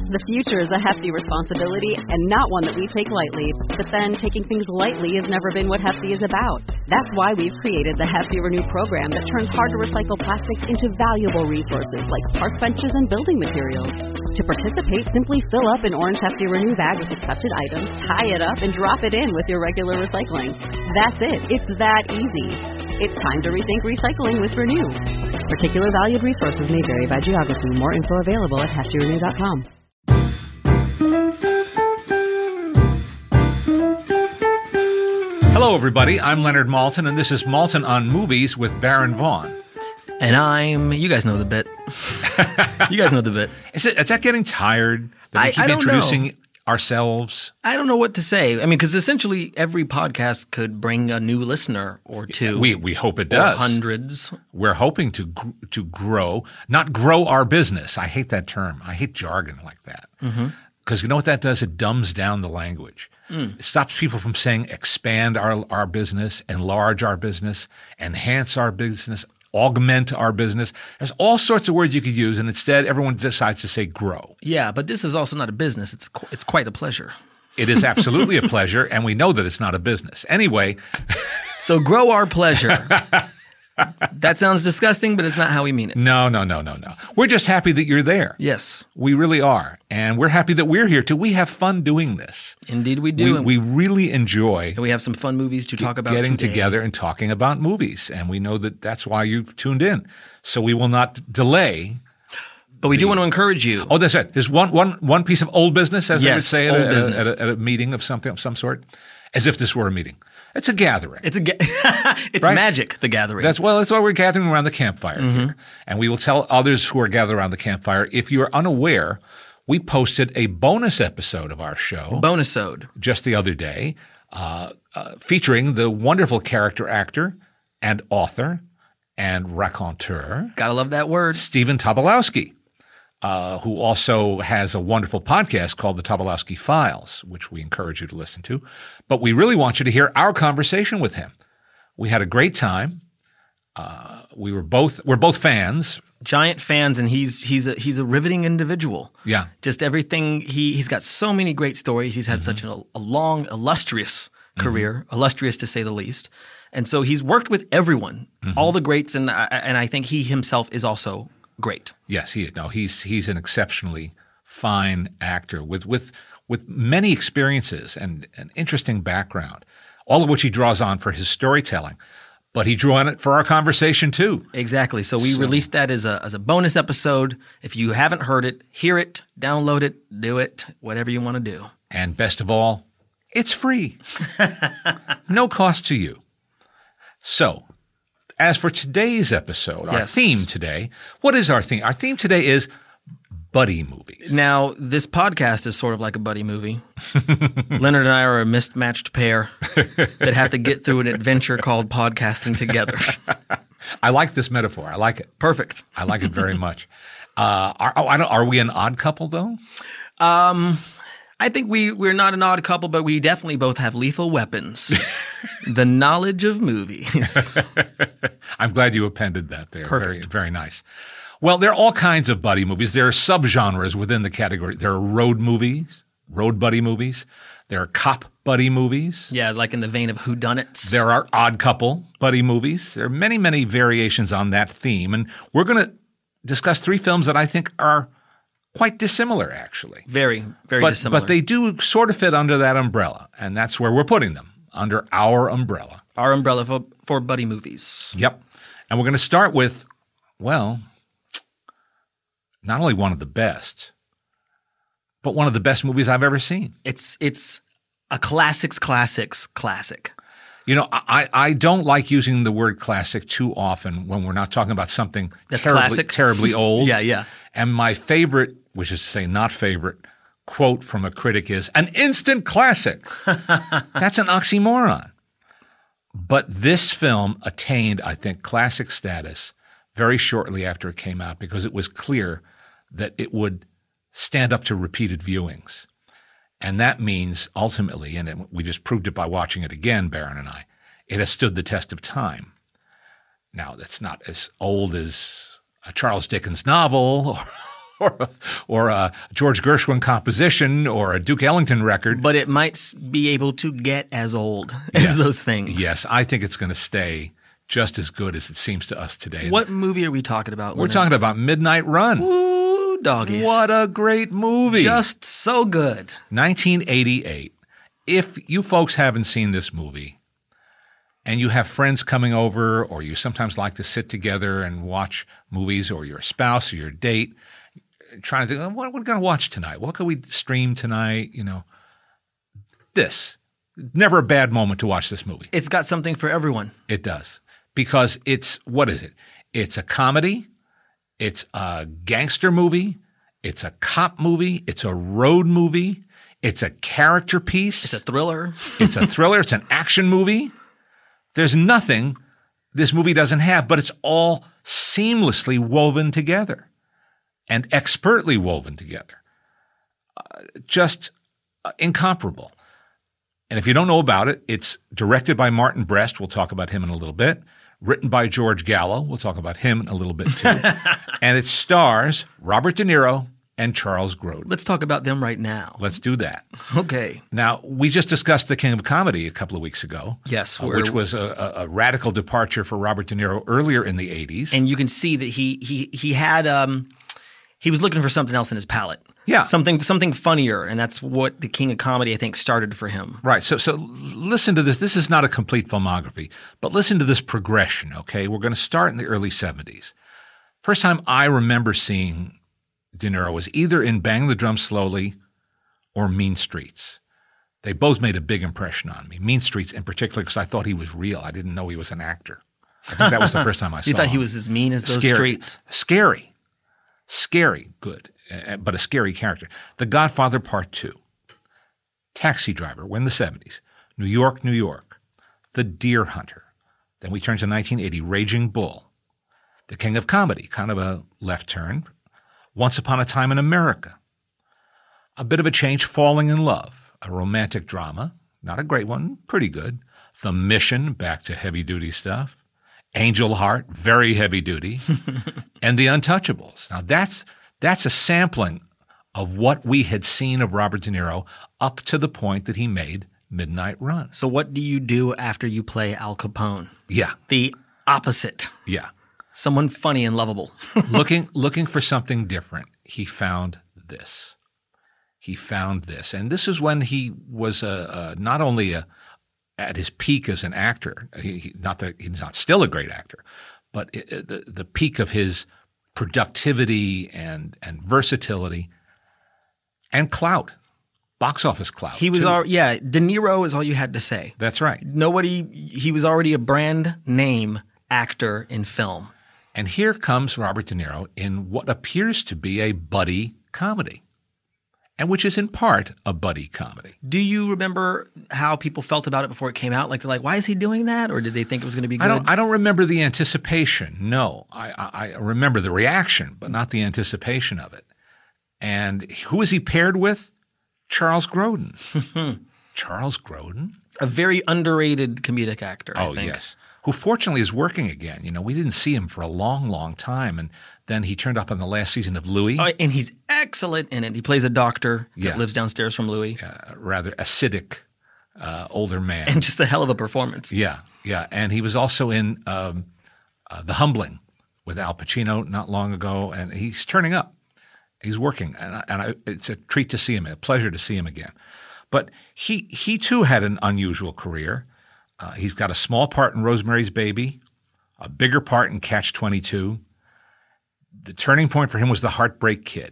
The future is a hefty responsibility and not one that we take lightly. But then taking things lightly has never been what Hefty is about. That's why we've created the Hefty Renew program that turns hard-to-recycle plastics into valuable resources like park benches and building materials. To participate, simply fill up an orange Hefty Renew bag with accepted items, tie it up, and drop it in with your regular recycling. That's it. It's that easy. It's time to rethink recycling with Renew. Particular valued resources may vary by geography. More info available at heftyrenew.com. Hello, everybody. I'm Leonard Maltin, and this is Maltin on Movies with Baron Vaughn. And you guys know the bit. You guys know the bit. Is that getting tired? That we keep introducing ourselves? I don't know what to say. I mean, because essentially every podcast could bring a new listener or two. We hope it does. Or hundreds. We're hoping to grow, not grow our business. I hate that term. I hate jargon like that. Because you know what that does? It dumbs down the language. It stops people from saying expand our business, enlarge our business, enhance our business, augment our business. There's all sorts of words you could use, and instead everyone decides to say grow. Yeah, but this is also not a business. It's quite a pleasure. It is absolutely a pleasure, and we know that it's not a business. Anyway. So grow our pleasure. That sounds disgusting, but it's not how we mean it. No. We're just happy that you're there. Yes. We really are. And we're happy that we're here too. We have fun doing this. Indeed we do. We really enjoy. And we have some fun movies to talk about getting today. together and talking about movies. And we know that that's why you've tuned in. So we will not delay. But we do want to encourage you. Oh, that's right. There's one piece of old business, as they would say at a meeting of some sort, as if this were a meeting. It's a gathering. It's right? magic, the gathering. That's why we're gathering around the campfire here. And we will tell others who are gathered around the campfire, if you're unaware, we posted a bonus episode of our show. Bonusode. Just the other day, featuring the wonderful character actor and author and raconteur. Gotta love that word. Stephen Tobolowsky. Who also has a wonderful podcast called The Tobolowsky Files, which we encourage you to listen to. But we really want you to hear our conversation with him. We had a great time. We're both fans. Giant fans, and he's a riveting individual. Yeah. Just everything. He's got so many great stories. He's had such a long, illustrious career, illustrious to say the least. And so he's worked with everyone, all the greats, and I think he himself is also great. Yes, he's an exceptionally fine actor with many experiences and an interesting background, all of which he draws on for his storytelling. But he drew on it for our conversation too. Exactly. So we released that as a bonus episode. If you haven't heard it, hear it, download it, do it, whatever you want to do. And best of all, it's free. No cost to you. So, as for today's episode, our theme today, what is our theme? Our theme today is buddy movies. Now, this podcast is sort of like a buddy movie. Leonard and I are a mismatched pair that have to get through an adventure called podcasting together. I like this metaphor. I like it. Perfect. I like it very much. Are we an odd couple, though? I think we're not an odd couple, but we definitely both have lethal weapons. The knowledge of movies. I'm glad you appended that there. Perfect. Very, very nice. Well, there are all kinds of buddy movies. There are subgenres within the category. There are road movies, road buddy movies. There are cop buddy movies. Yeah, like in the vein of whodunits. There are odd couple buddy movies. There are many, many variations on that theme. And we're going to discuss three films that I think are quite dissimilar, actually. Very, very dissimilar. But they do sort of fit under that umbrella, and that's where we're putting them, under our umbrella. Our umbrella for buddy movies. Yep. And we're going to start with, well, not only one of the best, but one of the best movies I've ever seen. It's a classics classic. You know, I don't like using the word classic too often when we're not talking about something that's classic. Terribly old. Yeah. And my favorite, which is to say not favorite, quote from a critic is, an instant classic. That's an oxymoron. But this film attained, I think, classic status very shortly after it came out because it was clear that it would stand up to repeated viewings. And that means ultimately, and we just proved it by watching it again, Baron and I, it has stood the test of time. Now, that's not as old as a Charles Dickens novel or a George Gershwin composition or a Duke Ellington record. But it might be able to get as old as those things. Yes, I think it's going to stay just as good as it seems to us today. What movie are we talking about? We're talking about Midnight Run. Ooh, doggies. What a great movie. Just so good. 1988. If you folks haven't seen this movie and you have friends coming over or you sometimes like to sit together and watch movies or your spouse or your date, trying to think, what are we going to watch tonight? What can we stream tonight? You know, this. Never a bad moment to watch this movie. It's got something for everyone. It does. Because it's, what is it? It's a comedy. It's a gangster movie. It's a cop movie. It's a road movie. It's a character piece. It's a thriller. It's a thriller. It's an action movie. There's nothing this movie doesn't have, but it's all seamlessly woven together and expertly woven together. Just incomparable. And if you don't know about it, it's directed by Martin Brest. We'll talk about him in a little bit. Written by George Gallo. We'll talk about him in a little bit too. And it stars Robert De Niro and Charles Grodin. Let's talk about them right now. Let's do that. Okay. Now, we just discussed The King of Comedy a couple of weeks ago. Yes. Which was a radical departure for Robert De Niro earlier in the 80s. And you can see that he had he was looking for something else in his palette. Yeah. Something funnier, and that's what The King of Comedy, I think, started for him. Right. So listen to this. This is not a complete filmography, but listen to this progression, okay? We're going to start in the early 70s. First time I remember seeing De Niro was either in Bang the Drum Slowly or Mean Streets. They both made a big impression on me. Mean Streets in particular because I thought he was real. I didn't know he was an actor. I think that was the first time I saw him. You thought he was as mean as those streets? Scary, good, but a scary character. The Godfather Part 2, Taxi Driver, we're in the 70s, New York, New York, The Deer Hunter. Then we turn to 1980, Raging Bull, The King of Comedy, kind of a left turn, Once Upon a Time in America, a bit of a change, Falling in Love, a romantic drama, not a great one, pretty good, The Mission, back to heavy-duty stuff, Angel Heart, very heavy duty, and The Untouchables. Now that's a sampling of what we had seen of Robert De Niro up to the point that he made Midnight Run. So what do you do after you play Al Capone? Yeah. The opposite. Yeah. Someone funny and lovable. looking for something different, he found this. And this is when he was not only at his peak as an actor, not that he's not still a great actor, but the peak of his productivity and versatility and clout, box office clout. He was De Niro is all you had to say. That's right. He was already a brand name actor in film. And here comes Robert De Niro in what appears to be a buddy comedy, and which is in part a buddy comedy. Do you remember how people felt about it before it came out? Like, they're like, why is he doing that? Or did they think it was going to be good? I don't remember the anticipation. No, I remember the reaction, but not the anticipation of it. And who is he paired with? Charles Grodin. Charles Grodin? A very underrated comedic actor, I think. Yes. Who fortunately is working again. You know, we didn't see him for a long, long time. And then he turned up on the last season of Louis. Oh, and he's excellent in it. He plays a doctor that lives downstairs from Louis. Rather acidic older man. And just a hell of a performance. Yeah. And he was also in The Humbling with Al Pacino not long ago. And he's turning up. He's working. And it's a treat to see him, a pleasure to see him again. But he too had an unusual career. He's got a small part in Rosemary's Baby, a bigger part in Catch-22. The turning point for him was The Heartbreak Kid.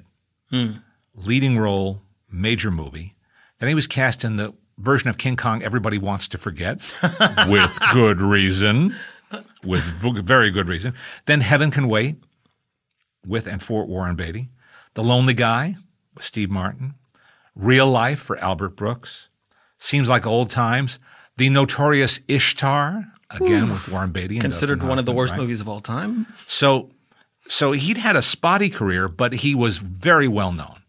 Leading role, major movie. Then he was cast in the version of King Kong everybody wants to forget, with good reason. With very good reason. Then Heaven Can Wait, with and for Warren Beatty. The Lonely Guy, with Steve Martin. Real Life for Albert Brooks. Seems Like Old Times. The Notorious Ishtar, again with Warren Beatty. And considered one of the worst movies of all time. So he'd had a spotty career, but he was very well known.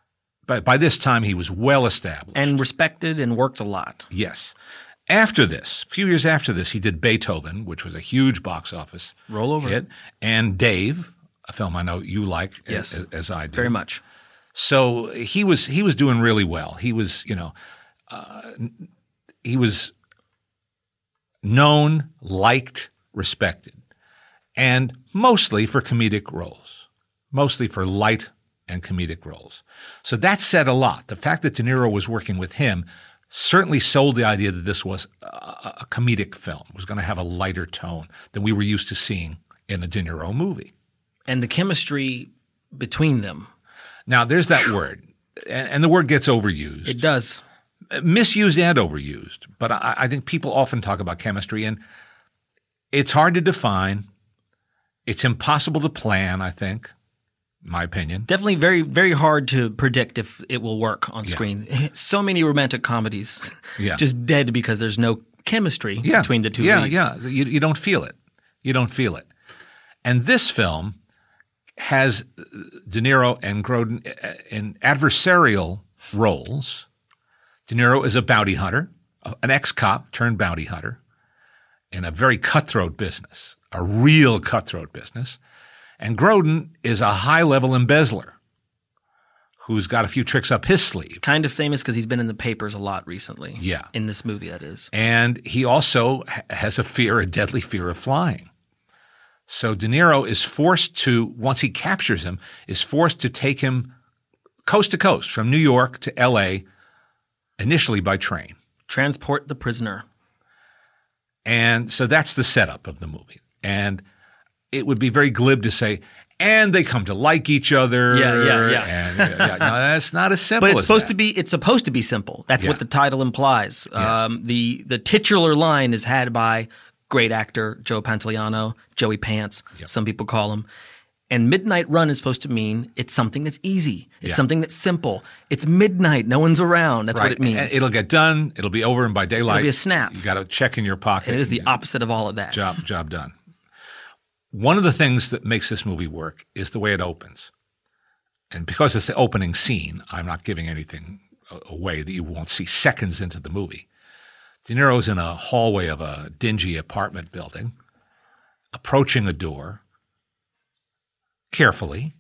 By this time, he was well established. And respected and worked a lot. Yes. After this, a few years after this, he did Beethoven, which was a huge box office rollover hit, and Dave, a film I know you like Yes. as I do. Very much. So he was doing really well. He was, he was known, liked, respected, and mostly for comedic roles, mostly for light and comedic roles. So that said a lot. The fact that De Niro was working with him certainly sold the idea that this was a comedic film. It was going to have a lighter tone than we were used to seeing in a De Niro movie. And the chemistry between them. Now, there's that word, and the word gets overused. It does. Misused and overused. But I think people often talk about chemistry, and it's hard to define. It's impossible to plan, I think, in my opinion. Definitely very, very hard to predict if it will work on screen. So many romantic comedies just dead because there's no chemistry between the two leads. Yeah. You don't feel it. You don't feel it. And this film has De Niro and Grodin in adversarial roles. De Niro is a bounty hunter, an ex-cop turned bounty hunter in a very cutthroat business, a real cutthroat business. And Grodin is a high-level embezzler who's got a few tricks up his sleeve. Kind of famous because he's been in the papers a lot recently. Yeah. In this movie, that is. And he also has a deadly fear of flying. So De Niro is forced to, once he captures him, is forced to take him coast to coast from New York to L.A., initially by train. Transport the prisoner. And so that's the setup of the movie. And it would be very glib to say, and they come to like each other. Yeah. And no, that's not as simple But as it's supposed to be simple. That's what the title implies. Yes. The titular line is had by great actor Joe Pantoliano, Joey Pants, some people call him. And Midnight Run is supposed to mean it's something that's easy. It's something that's simple. It's midnight. No one's around. That's what it means. And it'll get done. It'll be over, and by daylight, It'll be a snap. You got to check in your pocket. And it is the opposite of all of that. Job done. One of the things that makes this movie work is the way it opens. And because it's the opening scene, I'm not giving anything away that you won't see seconds into the movie. De Niro's in a hallway of a dingy apartment building, approaching a door carefully,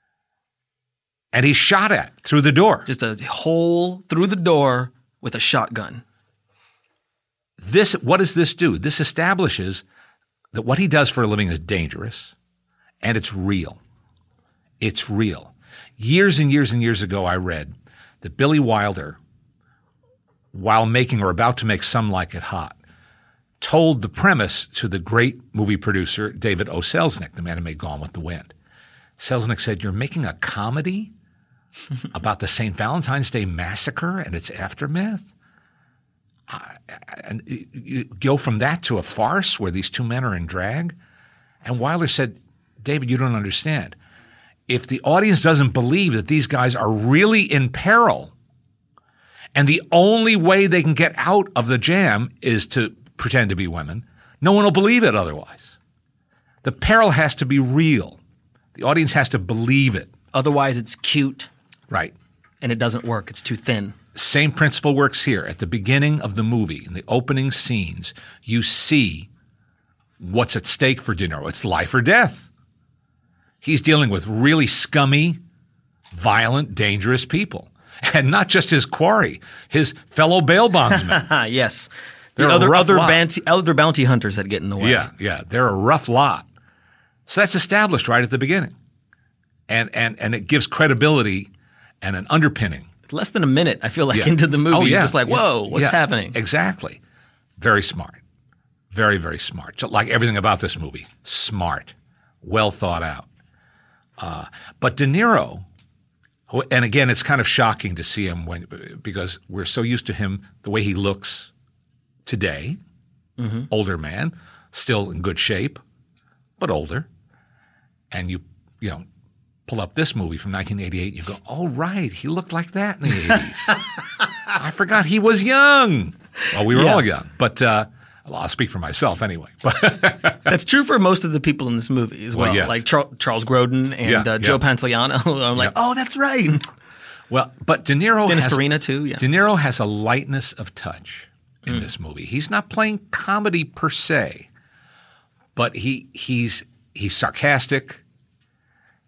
and he's shot at through the door. Just a hole through the door with a shotgun. What does this do? This establishes that what he does for a living is dangerous, and it's real. It's real. Years and years and years ago, I read that Billy Wilder, while making or about to make Some Like It Hot, told the premise to the great movie producer David O. Selznick, the man who made Gone with the Wind. Selznick said, "You're making a comedy about the St. Valentine's Day Massacre and its aftermath? And you go from that to a farce where these two men are in drag?" And Wilder said, "David, you don't understand. If the audience doesn't believe that these guys are really in peril, and the only way they can get out of the jam is to pretend to be women, no one will believe it otherwise. The peril has to be real. The audience has to believe it." Otherwise, it's cute. Right. And it doesn't work. It's too thin. Same principle works here. At the beginning of the movie, in the opening scenes, you see what's at stake for De Niro. It's life or death. He's dealing with really scummy, violent, dangerous people. And not just his quarry, his fellow bail bondsmen. Yes. They're The a rough lot. other bounty hunters that get in the way. Yeah. They're a rough lot. So that's established right at the beginning. And it gives credibility and an underpinning. Less than a minute, I feel like, into the movie. You're just like, whoa, what's happening? Exactly. Very smart. Very, very smart. So like everything about this movie, smart, well thought out. But De Niro, and again, it's kind of shocking to see him because we're so used to him, the way he looks today, older man, still in good shape, but older. And you pull up this movie from 1988, and you go, oh, right, he looked like that in the 80s. I forgot he was young. Well, we were all young, but I'll speak for myself anyway. That's true for most of the people in this movie as well. Yes. Like Charles Grodin and Joe Pantoliano. I'm like, oh, that's right. Well, but De Niro Dennis Farina too, De Niro has a lightness of touch in this movie. He's not playing comedy per se, but he's sarcastic.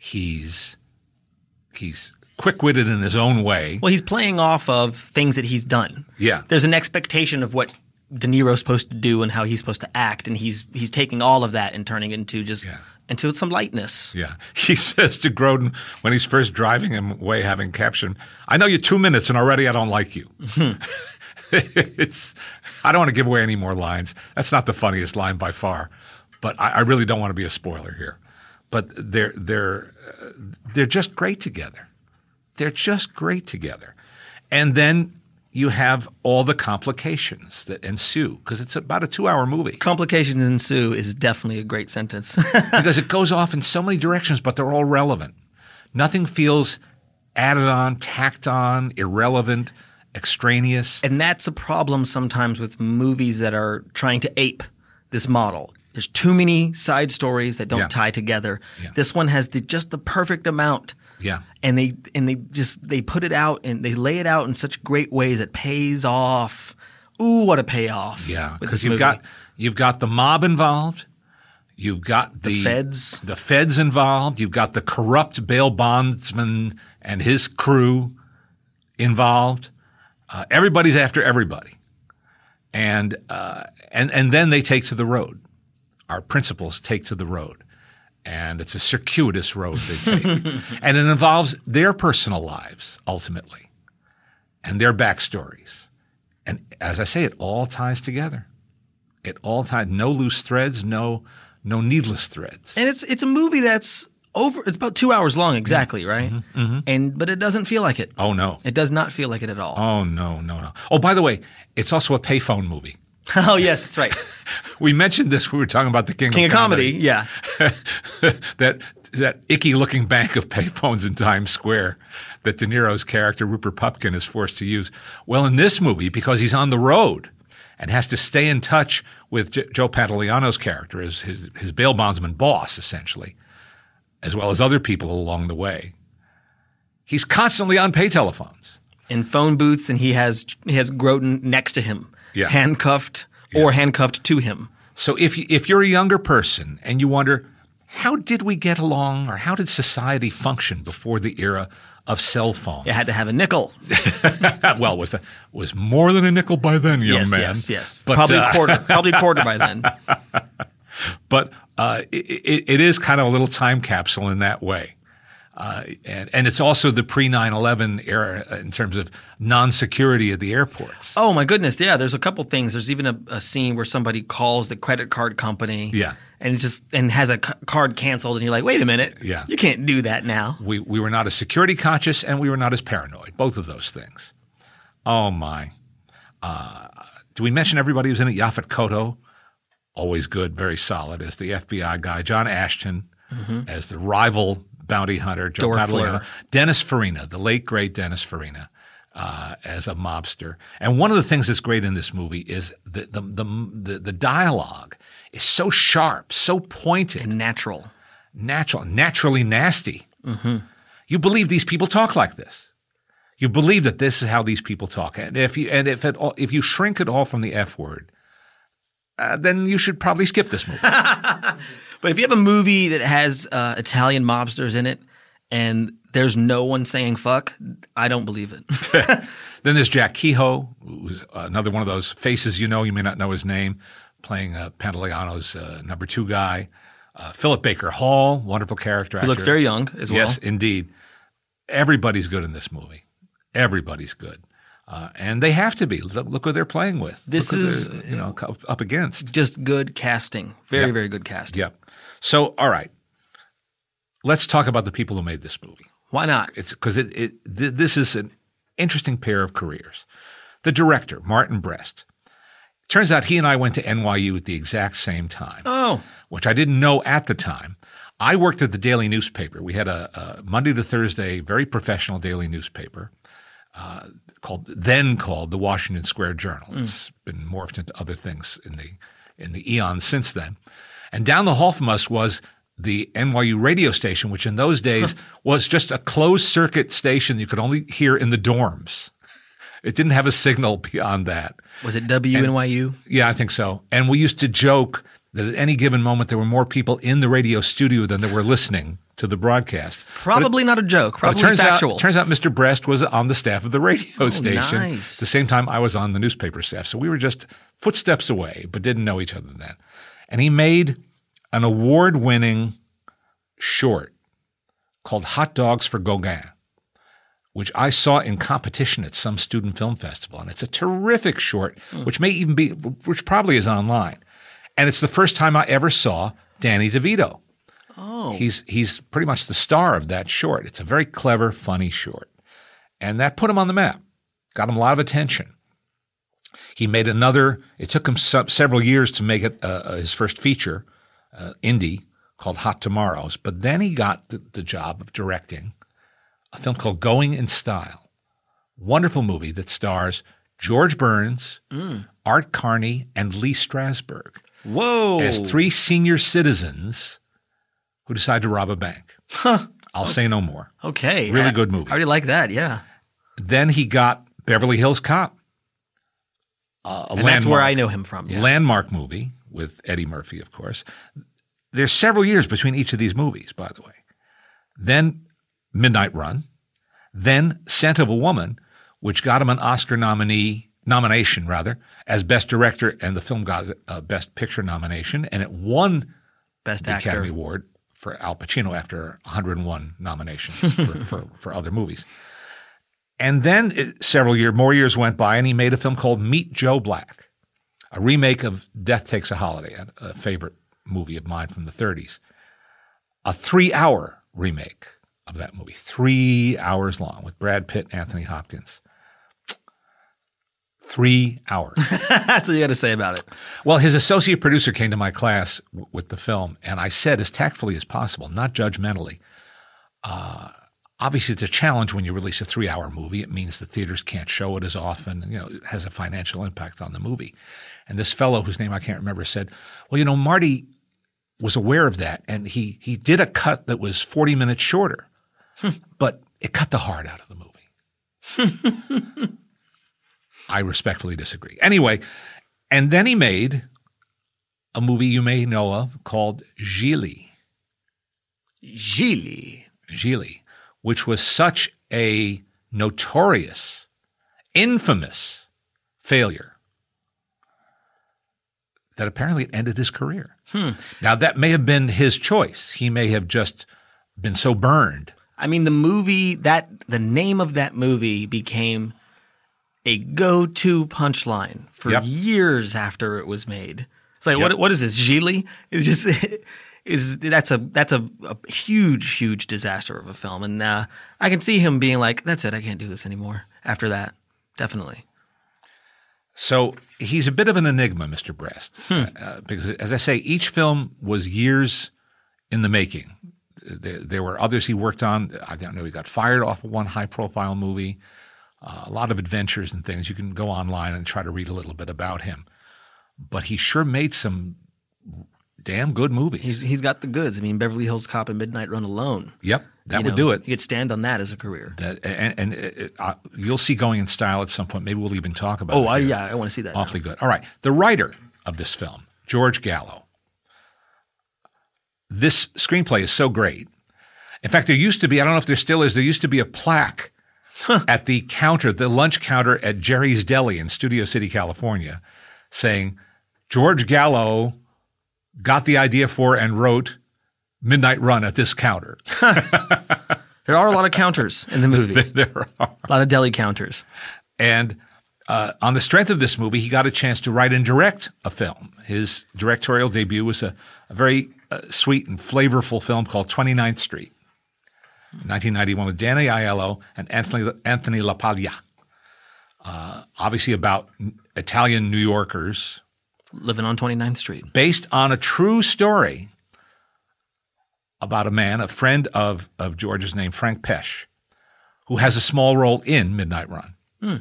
He's quick-witted in his own way. Well, he's playing off of things that he's done. Yeah. There's an expectation of what De Niro's supposed to do and how he's supposed to act, and he's taking all of that and turning it into into some lightness. Yeah. He says to Grodin when he's first driving him away, having captured him, "I know you 2 minutes and already I don't like you." I don't want to give away any more lines. That's not the funniest line by far, but I really don't want to be a spoiler here. But they're just great together. They're just great together. And then you have all the complications that ensue because it's about a 2-hour movie. Complications ensue is definitely a great sentence. Because it goes off in so many directions, but they're all relevant. Nothing feels added on, tacked on, irrelevant, extraneous. And that's a problem sometimes with movies that are trying to ape this model. There's too many side stories that don't tie together. Yeah. This one has just the perfect amount. Yeah. And they put it out and they lay it out in such great ways it pays off. Ooh, what a payoff. Yeah, because you've got the mob involved. You've got the feds. The feds involved. You've got the corrupt bail bondsman and his crew involved. Everybody's after everybody. And then they take to the road. Our principals take to the road. And it's a circuitous road they take. And it involves their personal lives, ultimately, and their backstories. And as I say, it all ties together. It all ties. No loose threads, no needless threads. And it's a movie that's it's about 2 hours long exactly, right? But it doesn't feel like it. Oh, no. It does not feel like it at all. Oh, no. Oh, by the way, it's also a payphone movie. Oh, yes, that's right. We mentioned this when we were talking about the King of Comedy. Yeah. that icky-looking bank of payphones in Times Square that De Niro's character, Rupert Pupkin, is forced to use. Well, in this movie, because he's on the road and has to stay in touch with Joe Pantoliano's character, his bail bondsman boss, essentially, as well as other people along the way, he's constantly on pay telephones. In phone booths, and he has Grodin next to him. Yeah. Handcuffed or handcuffed to him. So if you're a younger person and you wonder, how did we get along or how did society function before the era of cell phones? You had to have a nickel. Well, was more than a nickel by then, young man. Yes. But, probably a quarter. Probably a quarter by then. But it is kind of a little time capsule in that way. And it's also the pre-9/11 era in terms of non-security at the airports. Oh, my goodness. Yeah, there's a couple things. There's even a scene where somebody calls the credit card company and has a card canceled, and you're like, wait a minute. Yeah. You can't do that now. We were not as security conscious, and we were not as paranoid. Both of those things. Oh, my. Do we mention everybody who's in it? Yaphet Kotto, always good, very solid, as the FBI guy. John Ashton as the rival bounty hunter, Joe Pantoliano. Dennis Farina, the late, great Dennis Farina, as a mobster. And one of the things that's great in this movie is the dialogue is so sharp, so pointed. And natural. Naturally nasty. You believe these people talk like this. You believe that this is how these people talk. And if you shrink it all from the F word, then you should probably skip this movie. But if you have a movie that has Italian mobsters in it and there's no one saying fuck, I don't believe it. Then there's Jack Kehoe, who's another one of those faces you know. You may not know his name, playing Pantoliano's number 2 guy. Philip Baker Hall, wonderful character actor. He looks very young as well. Yes, indeed. Everybody's good in this movie. Everybody's good. And they have to be. Look what they're playing with. This is up against. Just good casting. Very, very good casting. Yep. So, all right. Let's talk about the people who made this movie. Why not? It's because this is an interesting pair of careers. The director, Martin Brest. Turns out he and I went to NYU at the exact same time. Oh. Which I didn't know at the time. I worked at the daily newspaper. We had a Monday to Thursday, very professional daily newspaper called the Washington Square Journal. It's been morphed into other things in the eons since then. And down the hall from us was the NYU radio station, which in those days was just a closed circuit station you could only hear in the dorms. It didn't have a signal beyond that. Was it WNYU? Yeah, I think so. And we used to joke that at any given moment there were more people in the radio studio than there were listening to the broadcast. Probably not a joke. Probably factual. Turns out Mr. Brest was on the staff of the radio station. Nice. At the same time I was on the newspaper staff. So we were just footsteps away, but didn't know each other then. And he made an award-winning short called Hot Dogs for Gauguin, which I saw in competition at some student film festival. And it's a terrific short, which probably is online. And it's the first time I ever saw Danny DeVito. Oh. He's pretty much the star of that short. It's a very clever, funny short. And that put him on the map, got him a lot of attention. He made another, it took him several years to make it his first feature, indie, called Hot Tomorrows. But then he got the job of directing a film called Going in Style. Wonderful movie that stars George Burns, Art Carney, and Lee Strasberg. Whoa. As three senior citizens who decide to rob a bank. I'll say no more. Okay. Really good movie. I already like that, yeah. Then he got Beverly Hills Cop. And that's where I know him from. Yeah. Landmark movie with Eddie Murphy, of course. There's several years between each of these movies, by the way. Then Midnight Run. Then Scent of a Woman, which got him an Oscar nomination as Best Director, and the film got a Best Picture nomination, and it won Best the Actor. Academy Award for Al Pacino after 101 nominations for other movies. And then several more years went by, and he made a film called Meet Joe Black, a remake of Death Takes a Holiday, a favorite movie of mine from the 30s. A 3-hour remake of that movie, 3 hours long, with Brad Pitt and Anthony Hopkins. 3 hours. That's what you got to say about it. Well, his associate producer came to my class with the film, and I said as tactfully as possible, not judgmentally, obviously it's a challenge when you release a 3-hour movie. It means the theaters can't show it as often. It has a financial impact on the movie. And this fellow, whose name I can't remember, said, well, Marty was aware of that, and he did a cut that was 40 minutes shorter, but it cut the heart out of the movie. I respectfully disagree. Anyway, and then he made a movie you may know of called Gigli. Gigli, which was such a notorious, infamous failure that apparently it ended his career. Now, that may have been his choice. He may have just been so burned. I mean, the name of that movie became a go-to punchline for years after it was made. It's like, what is this, Gigli? It's just that's a huge disaster of a film, and I can see him being like, that's it, I can't do this anymore. After that, definitely. So he's a bit of an enigma, Mr. Brest, because, as I say, each film was years in the making. There were others he worked on. I don't know, he got fired off of one high-profile movie. A lot of adventures and things. You can go online and try to read a little bit about him. But he sure made some damn good movies. He's got the goods. I mean, Beverly Hills Cop and Midnight Run alone. Yep, that would do it. You could stand on that as a career. You'll see Going in Style at some point. Maybe we'll even talk about it. I want to see that. Awfully good. All right. The writer of this film, George Gallo. This screenplay is so great. In fact, there used to be, I don't know if there still is, there used to be a plaque at the counter, the lunch counter at Jerry's Deli in Studio City, California, saying, George Gallo got the idea for and wrote Midnight Run at this counter. There are a lot of counters in the movie. There are. A lot of deli counters. And on the strength of this movie, he got a chance to write and direct a film. His directorial debut was a very sweet and flavorful film called 29th Street. 1991 with Danny Aiello and Anthony LaPaglia. Obviously about Italian New Yorkers. Living on 29th Street. Based on a true story about a friend of George's named Frank Pesch, who has a small role in Midnight Run.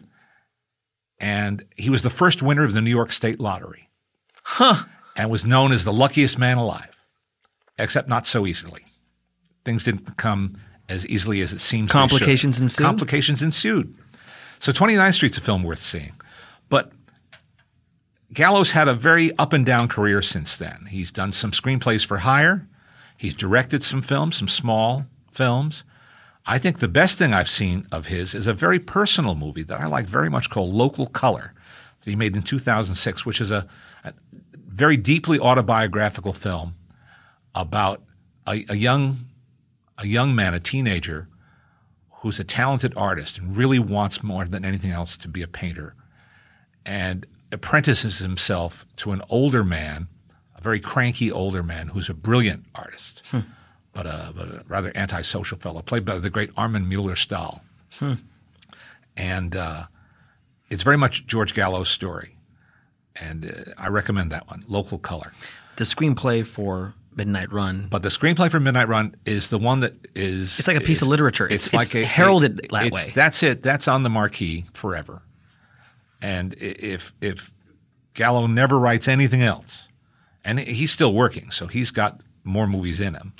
And he was the first winner of the New York State Lottery. And was known as the luckiest man alive, except not so easily. Things didn't come as easily as it seems. Complications ensued? Complications ensued. So 29th Street's a film worth seeing. But Gallo's had a very up and down career since then. He's done some screenplays for hire. He's directed some films, some small films. I think the best thing I've seen of his is a very personal movie that I like very much called Local Color that he made in 2006, which is a very deeply autobiographical film about a young man, a teenager, who's a talented artist and really wants more than anything else to be a painter, and apprentices himself to an older man, a very cranky older man who's a brilliant artist, but a rather antisocial fellow, played by the great Armin Mueller-Stahl. And it's very much George Gallo's story. And I recommend that one, Local Color. The screenplay for Midnight Run. But the screenplay for Midnight Run is the one that is... It's like a piece of literature. It's heralded that way. That's it. That's on the marquee forever. And if Gallo never writes anything else, and he's still working, so he's got more movies in him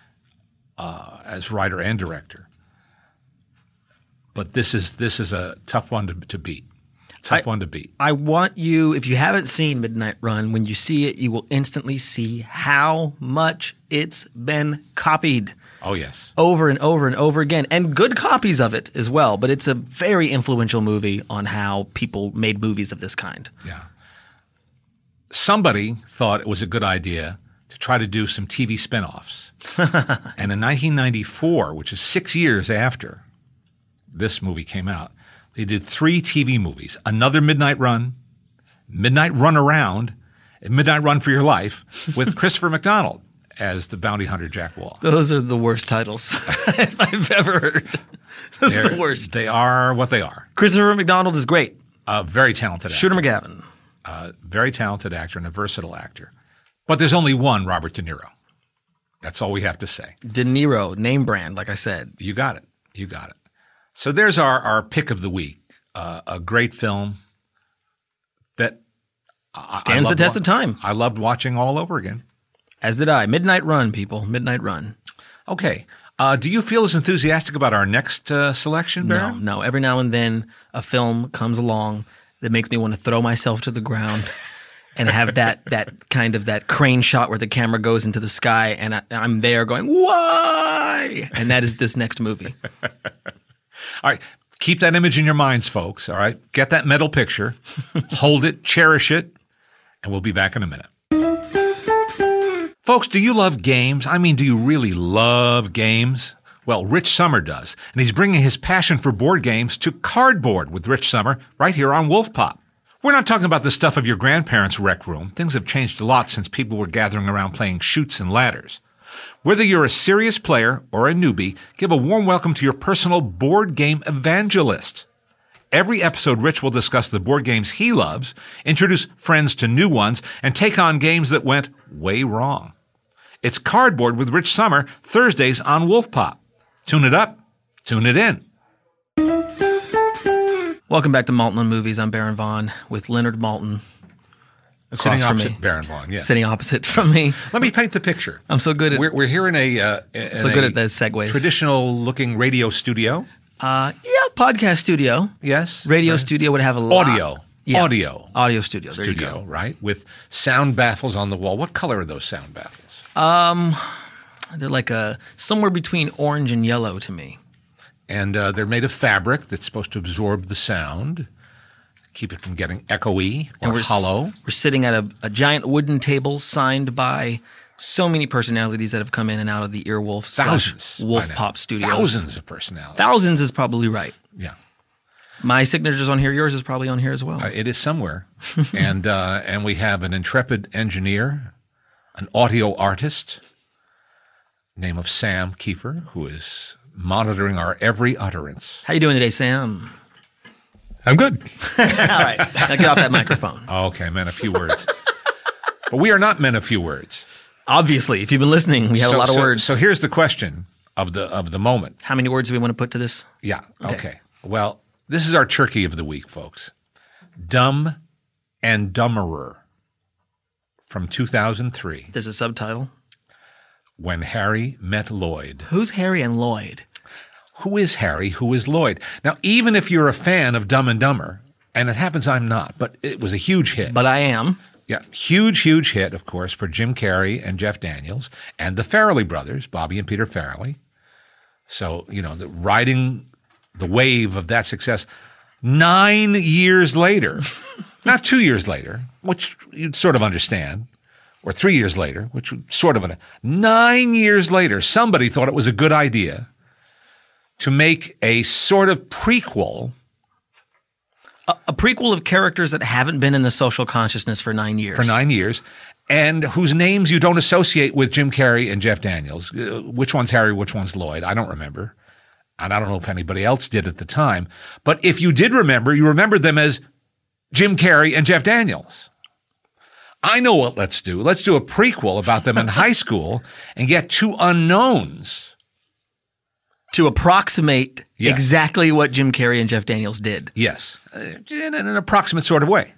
as writer and director. But this is a tough one to beat. One to beat. I want you, if you haven't seen Midnight Run, when you see it, you will instantly see how much it's been copied. Oh, yes. Over and over and over again. And good copies of it as well. But it's a very influential movie on how people made movies of this kind. Yeah. Somebody thought it was a good idea to try to do some TV spinoffs. And in 1994, which is 6 years after this movie came out, they did 3 TV movies: Another Midnight Run, Midnight Run Around, and Midnight Run for Your Life, with Christopher McDonald as the bounty hunter Jack Wall. Those are the worst titles I've ever heard. Those are the worst. They are what they are. Christopher McDonald is great. Very talented actor. Shooter McGavin. Very talented actor and a versatile actor. But there's only one Robert De Niro. That's all we have to say. De Niro, name brand, like I said. You got it. You got it. So there's our pick of the week. A great film that stands the test of time. I loved watching all over again. As did I. Midnight Run, people. Midnight Run. Okay. Do you feel as enthusiastic about our next selection, Baron? No. Every now and then a film comes along that makes me want to throw myself to the ground and have that kind of that crane shot where the camera goes into the sky and I'm there going, why? And that is this next movie. All right. Keep that image in your minds, folks. All right. Get that mental picture. Hold it. Cherish it. And we'll be back in a minute. Folks, do you love games? I mean, do you really love games? Well, Rich Sommer does, and he's bringing his passion for board games to cardboard with Rich Sommer right here on Wolf Pop. We're not talking about the stuff of your grandparents' rec room. Things have changed a lot since people were gathering around playing chutes and ladders. Whether you're a serious player or a newbie, give a warm welcome to your personal board game evangelist. Every episode, Rich will discuss the board games he loves, introduce friends to new ones, and take on games that went way wrong. It's Cardboard with Rich Sommer, Thursdays on Wolf Pop. Tune it up, tune it in. Welcome back to Malton on Movies. I'm Baron Vaughn with Leonard Malton. Sitting opposite Baron Vaughn, yes. Sitting opposite from me. Let me paint the picture. I'm so good at... We're here in a good at the segues. Traditional-looking radio studio. Podcast studio. Yes. Radio studio would have a lot. Audio studio. There you go. Right? With sound baffles on the wall. What color are those sound baffles? They're like somewhere between orange and yellow to me. And they're made of fabric that's supposed to absorb the sound, keep it from getting echoey or hollow. We're sitting at a giant wooden table signed by so many personalities that have come in and out of the Earwolf / Wolf Pop studios. Thousands of personalities. Thousands is probably right. Yeah. My signature's on here. Yours is probably on here as well. It is somewhere. And we have an intrepid engineer, an audio artist, name of Sam Kiefer, who is monitoring our every utterance. How you doing today, Sam? I'm good. All right. Now get off that microphone. Okay, men of few words. But we are not men of few words. Obviously, if you've been listening, we have a lot of words. So here's the question of the moment. How many words do we want to put to this? Yeah, okay. Well, this is our turkey of the week, folks. Dumb and Dumberer from 2003. There's a subtitle. When Harry Met Lloyd. Who's Harry and Lloyd? Who is Harry? Who is Lloyd? Now, even if you're a fan of Dumb and Dumber, And it happens I'm not, but it was a huge hit. But I am. Yeah, huge hit, of course, for Jim Carrey and Jeff Daniels and the Farrelly brothers, Bobby and Peter Farrelly. So, riding the wave of that success 9 years later, not 2 years later, which you'd sort of understand, or 3 years later, which would sort of, 9 years later, somebody thought it was a good idea to make a sort of prequel. A prequel of characters that haven't been in the social consciousness for 9 years. For 9 years, and whose names you don't associate with Jim Carrey and Jeff Daniels. Which one's Harry, which one's Lloyd? I don't remember. And I don't know if anybody else did at the time. But if you did remember, you remembered them as Jim Carrey and Jeff Daniels. I know what let's do. Let's do a prequel about them in high school and get two unknowns to approximate Yes. exactly what Jim Carrey and Jeff Daniels did. Yes, in an approximate sort of way.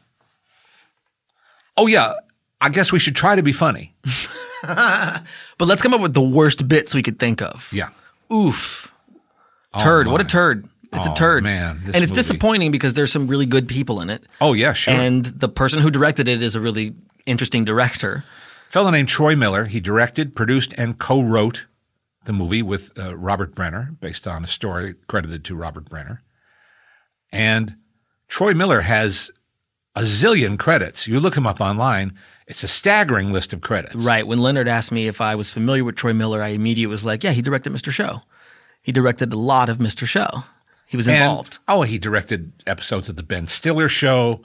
Oh, yeah, I guess we should try to be funny. But let's come up with the worst bits we could think of. Yeah. Oof. Oh, Turd. What a my. turd. It's Oh, a turd. man, this and it's movie. disappointing because there's some really good people in it. Oh, yeah, sure. And the person who directed it is a really interesting director. A fellow named Troy Miller. He directed, produced, and co-wrote the movie with Robert Brenner, based on a story credited to Robert Brenner. And Troy Miller has a zillion credits. You look him up online, it's a staggering list of credits. Right. When Leonard asked me if I was familiar with Troy Miller, I immediately was like, yeah, he directed Mr. Show. He directed a lot of Mr. Show. He was involved. He directed episodes of The Ben Stiller Show,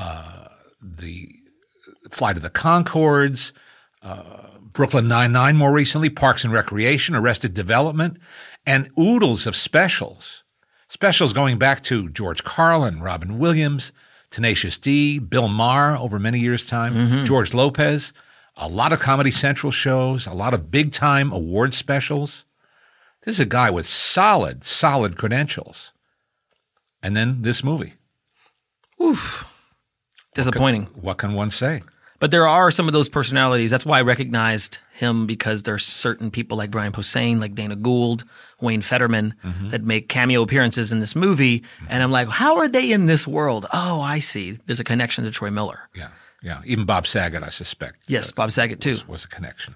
the Flight of the Conchords, Brooklyn Nine-Nine more recently, Parks and Recreation, Arrested Development, and oodles of specials. Specials going back to George Carlin, Robin Williams, Tenacious D, Bill Maher over many years' time, George Lopez, a lot of Comedy Central shows, a lot of big-time award specials. This is a guy with solid credentials. And then this movie. Oof. Disappointing. What can one say? But there are some of those personalities. That's why I recognized him, because there's certain people like Brian Posehn, like Dana Gould, Wayne Fetterman, that make cameo appearances in this movie. And I'm like, how are they in this world? Oh, I see. There's a connection to Troy Miller. Yeah. Even Bob Saget, I suspect. Yes, Bob Saget too. Was a connection.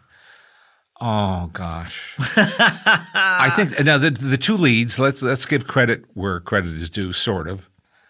Oh gosh. I think now the two leads. Let's give credit where credit is due. Sort of.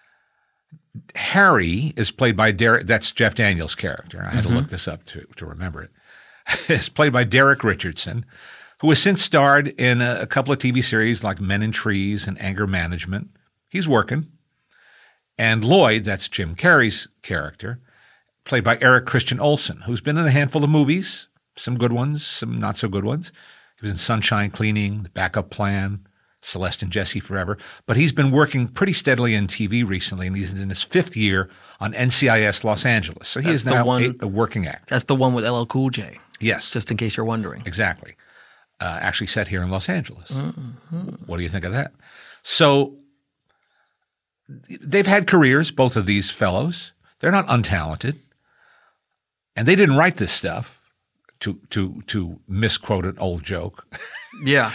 Harry is played by Derek. That's Jeff Daniels' character. I had to look this up to remember it. It's played by Derek Richardson, who has since starred in a couple of TV series like Men in Trees and Anger Management. He's working. And Lloyd, that's Jim Carrey's character, played by Eric Christian Olsen, who's been in a handful of movies, some good ones, some not so good ones. He was in Sunshine Cleaning, The Backup Plan, Celeste and Jesse Forever. But he's been working pretty steadily in TV recently, and he's in his fifth year on NCIS Los Angeles. So he is now a working actor. That's the one with LL Cool J. Yes. Just in case you're wondering. Exactly. Actually set here in Los Angeles. What do you think of that? So they've had careers, both of these fellows. They're not untalented. And they didn't write this stuff, to misquote an old joke. Yeah.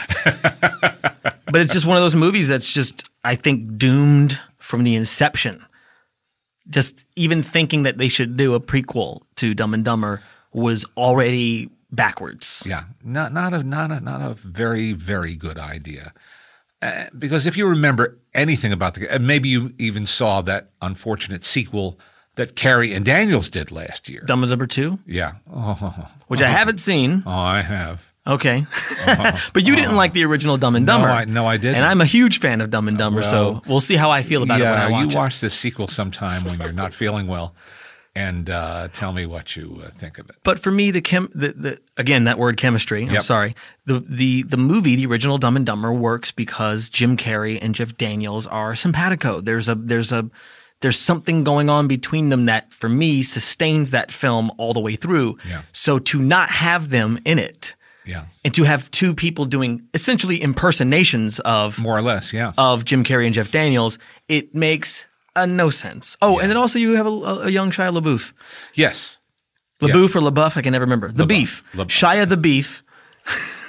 But it's just one of those movies that's just, I think, doomed from the inception. Just even thinking that they should do a prequel to Dumb and Dumber was already backwards. Yeah, not a very, very good idea. Because if you remember anything about and maybe you even saw that unfortunate sequel that Carrey and Daniels did last year. Dumb and Dumber 2? Yeah. Which I haven't seen. Oh, I have. Okay. But you didn't like the original Dumb and Dumber. No, I didn't. And I'm a huge fan of Dumb and Dumber, so we'll see how I feel about it when I watch it. You watch this sequel sometime when you're not feeling well and tell me what you think of it. But for me, again, that word chemistry, I'm sorry. The movie, the original Dumb and Dumber, works because Jim Carrey and Jeff Daniels are simpatico. There's something going on between them that, for me, sustains that film all the way through. Yeah. So to not have them in it, and to have two people doing essentially impersonations of more or less, of Jim Carrey and Jeff Daniels, it makes no sense. Oh, and then also you have a young Shia LaBeouf. Yes. LaBeouf or LaBeouf, I can never remember. The Beef. LaBeouf. Shia the Beef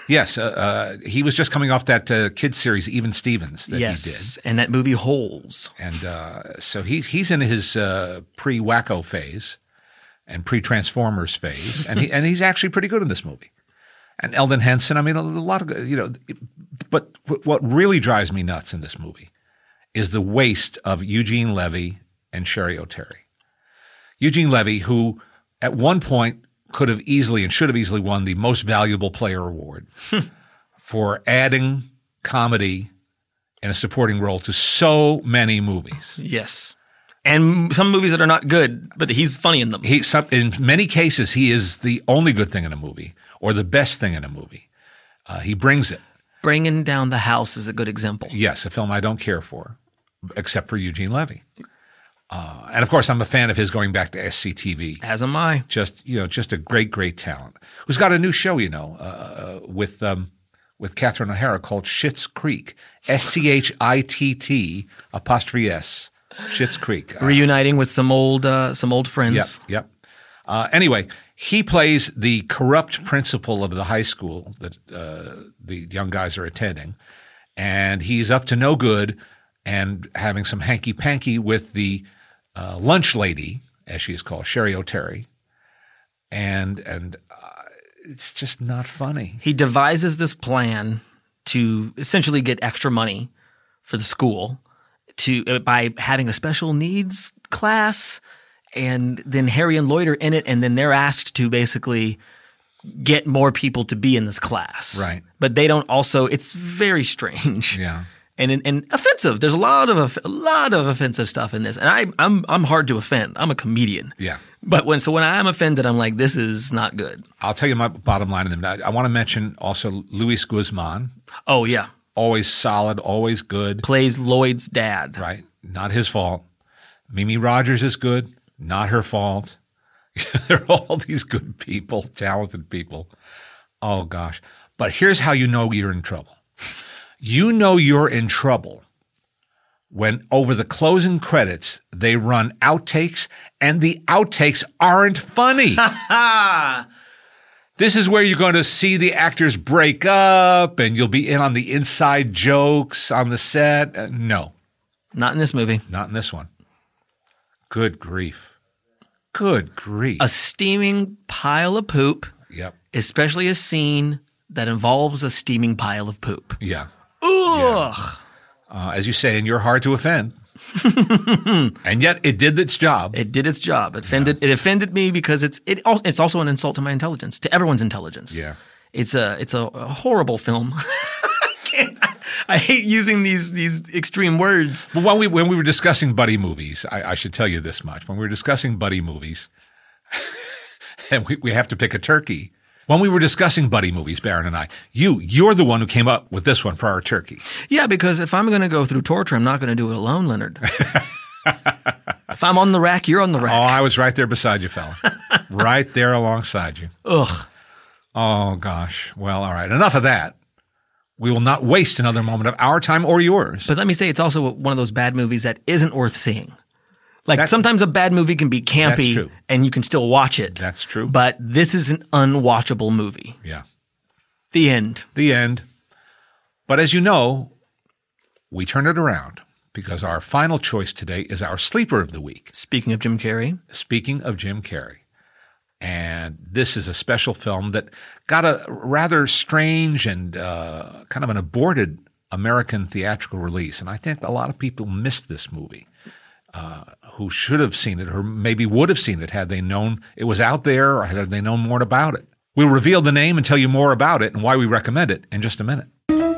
Yes, he was just coming off that kids series, Even Stevens, that he did. And that movie Holes. And so he's in his pre-Wacko phase and pre-Transformers phase, and he's actually pretty good in this movie. And Eldon Henson, I mean, a lot of but what really drives me nuts in this movie is the waste of Eugene Levy and Sherry O'Terry. Eugene Levy, who at one point could have easily and should have easily won the Most Valuable Player award for adding comedy in a supporting role to so many movies. Yes. And some movies that are not good, but he's funny in them. In many cases, he is the only good thing in a movie or the best thing in a movie. He brings it. Bringing Down the House is a good example. Yes, a film I don't care for, except for Eugene Levy. And of course, I'm a fan of his going back to SCTV. As am I. Just a great, great talent. Who's got a new show, with Catherine O'Hara called Schitt's Creek. SCHITT ''S. Schitt's Creek. Reuniting with some old friends. Yep. Anyway, he plays the corrupt principal of the high school that the young guys are attending, and he's up to no good and having some hanky-panky with the lunch lady, as she is called, Sherry O'Terry, and it's just not funny. He devises this plan to essentially get extra money for the school by having a special needs class, and then Harry and Lloyd are in it, and then they're asked to basically get more people to be in this class. Right. But they don't also – it's very strange. Yeah. And offensive. There's a lot of offensive stuff in this, and I'm hard to offend. I'm a comedian. Yeah. But when I'm offended, I'm like, this is not good. I'll tell you my bottom line in a minute. I want to mention also Luis Guzman. Oh yeah, always solid, always good. Plays Lloyd's dad. Right, not his fault. Mimi Rogers is good, not her fault. They're all these good people, talented people. Oh gosh, but here's how you know you're in trouble. You know you're in trouble when over the closing credits, they run outtakes and the outtakes aren't funny. This is where you're going to see the actors break up and you'll be in on the inside jokes on the set. No. Not in this movie. Not in this one. Good grief. Good grief. A steaming pile of poop. Yep. Especially a scene that involves a steaming pile of poop. Yeah. Ugh. Yeah. As you say, and you're hard to offend. And yet it did its job. It did its job. It offended me because it's also an insult to my intelligence, to everyone's intelligence. Yeah. It's a horrible film. I hate using these extreme words. Well, when we were discussing buddy movies, I should tell you this much. When we were discussing buddy movies, and we have to pick a turkey. When we were discussing buddy movies, Baron and I, you're the one who came up with this one for our turkey. Yeah, because if I'm going to go through torture, I'm not going to do it alone, Leonard. If I'm on the rack, you're on the rack. Oh, I was right there beside you, fella. Right there alongside you. Ugh. Oh, gosh. Well, all right. Enough of that. We will not waste another moment of our time or yours. But let me say, it's also one of those bad movies that isn't worth seeing. Like sometimes a bad movie can be campy and you can still watch it. That's true. But this is an unwatchable movie. Yeah. The end. The end. But as you know, we turn it around because our final choice today is our sleeper of the week. Speaking of Jim Carrey. Speaking of Jim Carrey. And this is a special film that got a rather strange and kind of an aborted American theatrical release. And I think a lot of people missed this movie. Who should have seen it or maybe would have seen it had they known it was out there or had they known more about it. We'll reveal the name and tell you more about it and why we recommend it in just a minute.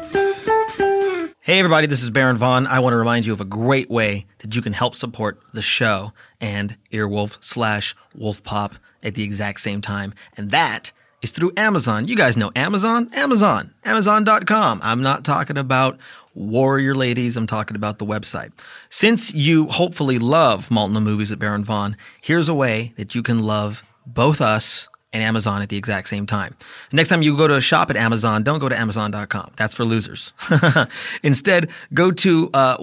Hey everybody, this is Baron Vaughn. I want to remind you of a great way that you can help support the show and Earwolf/Wolf Pop at the exact same time. And that is through Amazon. You guys know Amazon? Amazon.com. I'm not talking about Warrior Ladies. I'm talking about the website. Since you hopefully love Multnomah Movies at Baron Vaughn, here's a way that you can love both us and Amazon at the exact same time. The next time you go to shop at Amazon, don't go to Amazon.com. That's for losers. Instead, go to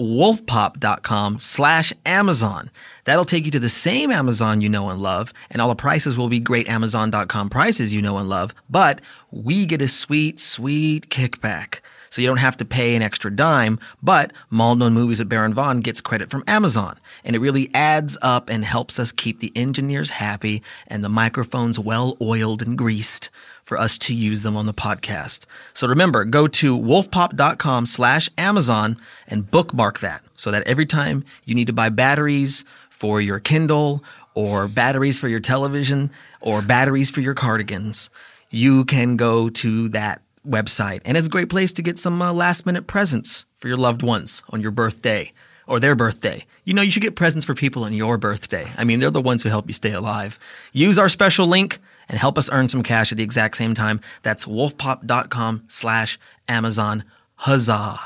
wolfpop.com/Amazon. That'll take you to the same Amazon you know and love, and all the prices will be great Amazon.com prices you know and love, but we get a sweet, sweet kickback. So you don't have to pay an extra dime, but Mal Known Movies at Baron Vaughn gets credit from Amazon. And it really adds up and helps us keep the engineers happy and the microphones well oiled and greased for us to use them on the podcast. So remember, go to wolfpop.com/Amazon and bookmark that so that every time you need to buy batteries for your Kindle or batteries for your television or batteries for your cardigans, you can go to that website. And it's a great place to get some last-minute presents for your loved ones on your birthday or their birthday. You know, you should get presents for people on your birthday. I mean, they're the ones who help you stay alive. Use our special link and help us earn some cash at the exact same time. That's wolfpop.com/Amazon. Huzzah.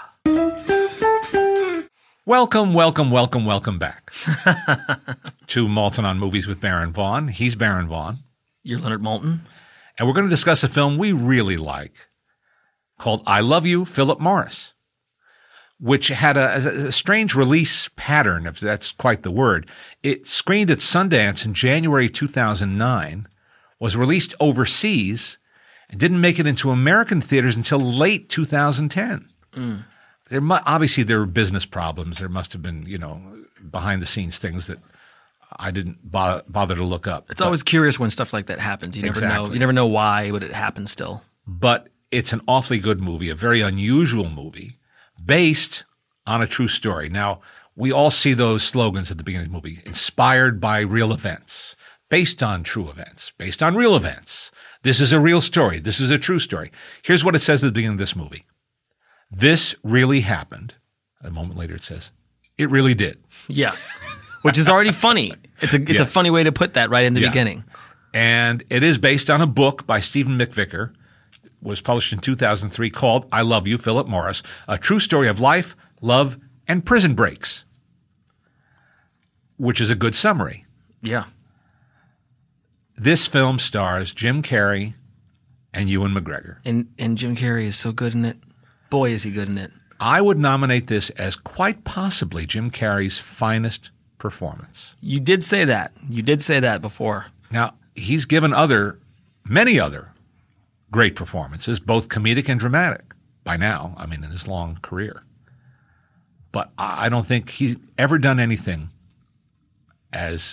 Welcome back to Malton on Movies with Baron Vaughn. He's Baron Vaughn. You're Leonard Malton. And we're going to discuss a film we really like called I Love You, Philip Morris, which had a strange release pattern, if that's quite the word. It screened at Sundance in January 2009, was released overseas, and didn't make it into American theaters until late 2010. Obviously, there were business problems. There must have been, behind-the-scenes things that I didn't bother to look up. It's always curious when stuff like that happens. You never know. You never know why, but it happens still. But it's an awfully good movie, a very unusual movie, based on a true story. Now, we all see those slogans at the beginning of the movie: inspired by real events, based on true events, based on real events. This is a real story. This is a true story. Here's what it says at the beginning of this movie. This really happened. A moment later it says, it really did. Yeah. Which is already funny. It's a funny way to put that right in the beginning. And it is based on a book by Stephen McVicker, was published in 2003, called I Love You, Philip Morris, a true story of life, love, and prison breaks, which is a good summary. Yeah. This film stars Jim Carrey and Ewan McGregor. And Jim Carrey is so good in it. Boy, is he good in it. I would nominate this as quite possibly Jim Carrey's finest performance. You did say that. You did say that before. Now, he's given many other great performances, both comedic and dramatic, by now, in his long career. But I don't think he's ever done anything as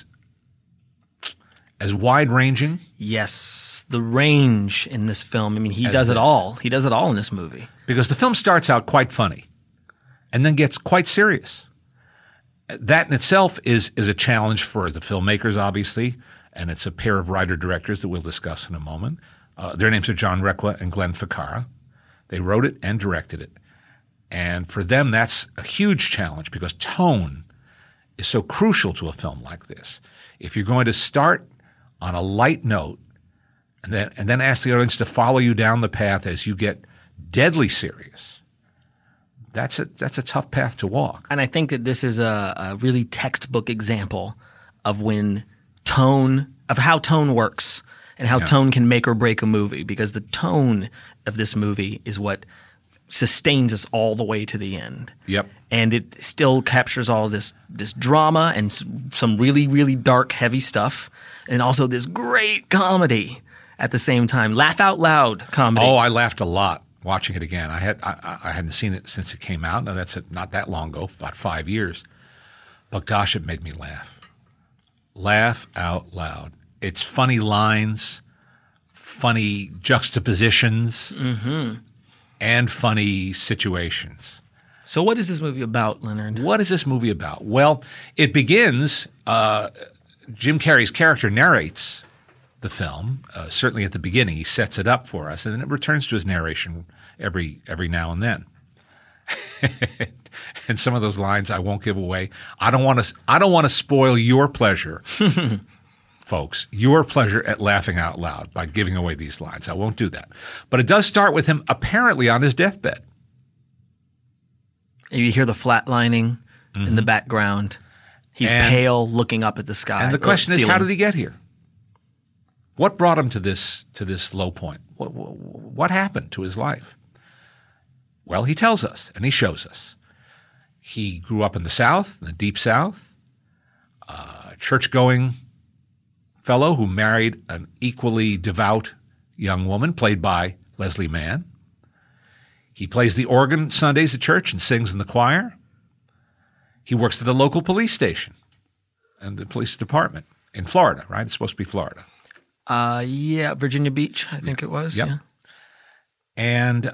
wide-ranging. Yes, the range in this film. He does it all. He does it all in this movie. Because the film starts out quite funny and then gets quite serious. That in itself is a challenge for the filmmakers, obviously, and it's a pair of writer-directors that we'll discuss in a moment. Their names are John Requa and Glenn Ficarra. They wrote it and directed it. And for them, that's a huge challenge because tone is so crucial to a film like this. If you're going to start on a light note and then ask the audience to follow you down the path as you get deadly serious, that's a tough path to walk. And I think that this is a really textbook example of how tone works and how tone can make or break a movie, because the tone of this movie is what sustains us all the way to the end. Yep. And it still captures all this drama and some really, really dark, heavy stuff, and also this great comedy at the same time. Laugh out loud comedy. Oh, I laughed a lot watching it again. I hadn't seen it since it came out. Now, that's not that long ago, about 5 years. But gosh, it made me laugh. Laugh out loud. It's funny lines, funny juxtapositions, and funny situations. So what is this movie about, Leonard? What is this movie about? Well, it begins, Jim Carrey's character narrates the film, certainly at the beginning. He sets it up for us, and then it returns to his narration every now and then. And some of those lines I won't give away. I don't want to spoil your pleasure, folks, your pleasure at laughing out loud by giving away these lines. I won't do that. But it does start with him apparently on his deathbed. And you hear the flatlining in the background. He's pale, looking up at the sky. And the question is, how did he get here? What brought him to this low point? What happened to his life? Well, he tells us and he shows us. He grew up in the South, in the Deep South, a church-going fellow who married an equally devout young woman played by Leslie Mann. He plays the organ Sundays at church and sings in the choir. He works at the local police station and the police department in Florida, right? It's supposed to be Florida. Yeah, Virginia Beach, I think it was. Yep. Yeah. And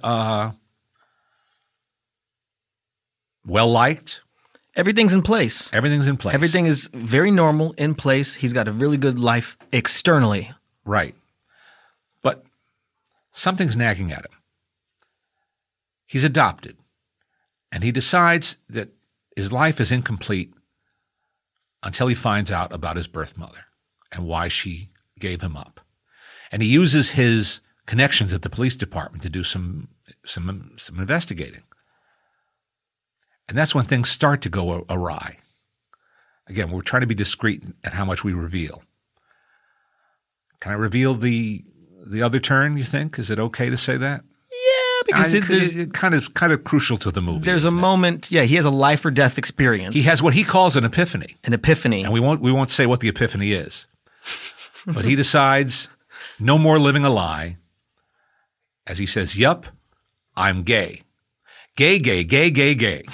well-liked. Everything's in place. Everything's in place. Everything is very normal, in place. He's got a really good life externally. Right. But something's nagging at him. He's adopted, and he decides that his life is incomplete until he finds out about his birth mother and why she gave him up. And he uses his connections at the police department to do some investigating. And that's when things start to go awry. Again, we're trying to be discreet at how much we reveal. Can I reveal the other turn, you think? Is it okay to say that? Because it's kind of crucial to the movie. There's a moment, he has a life or death experience. He has what he calls an epiphany. An epiphany. And we won't say what the epiphany is. But he decides no more living a lie. As he says, yup, I'm gay. Gay, gay, gay, gay, gay.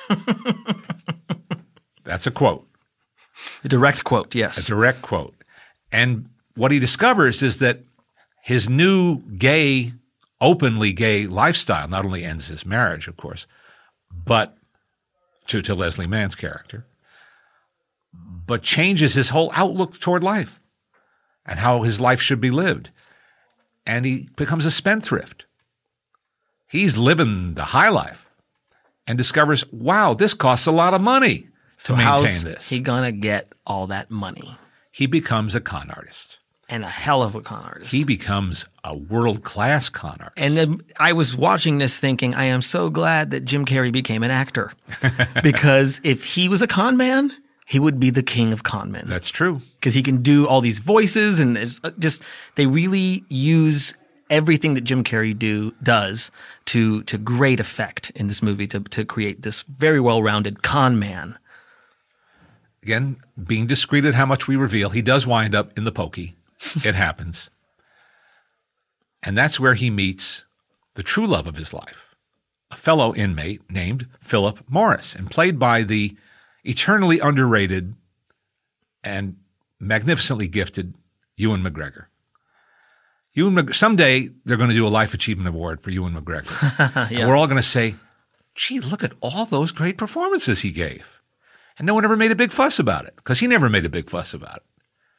That's a quote. A direct quote, yes. A direct quote. And what he discovers is that his new openly gay lifestyle not only ends his marriage, of course, but to Leslie Mann's character, but changes his whole outlook toward life and how his life should be lived. And he becomes a spendthrift. He's living the high life and discovers, wow, this costs a lot of money to maintain this. How's he gonna get all that money? He becomes a con artist. And a hell of a con artist. He becomes a world-class con artist. And then I was watching this thinking, I am so glad that Jim Carrey became an actor. Because if he was a con man, he would be the king of con men. That's true. Because he can do all these voices and it's just, they really use everything that Jim Carrey does to great effect in this movie to create this very well-rounded con man. Again, being discreet at how much we reveal, he does wind up in the pokey. It happens. And that's where he meets the true love of his life, a fellow inmate named Philip Morris, and played by the eternally underrated and magnificently gifted Ewan McGregor. Someday they're going to do a Life Achievement Award for Ewan McGregor. Yeah. And we're all going to say, gee, look at all those great performances he gave. And no one ever made a big fuss about it, because he never made a big fuss about it.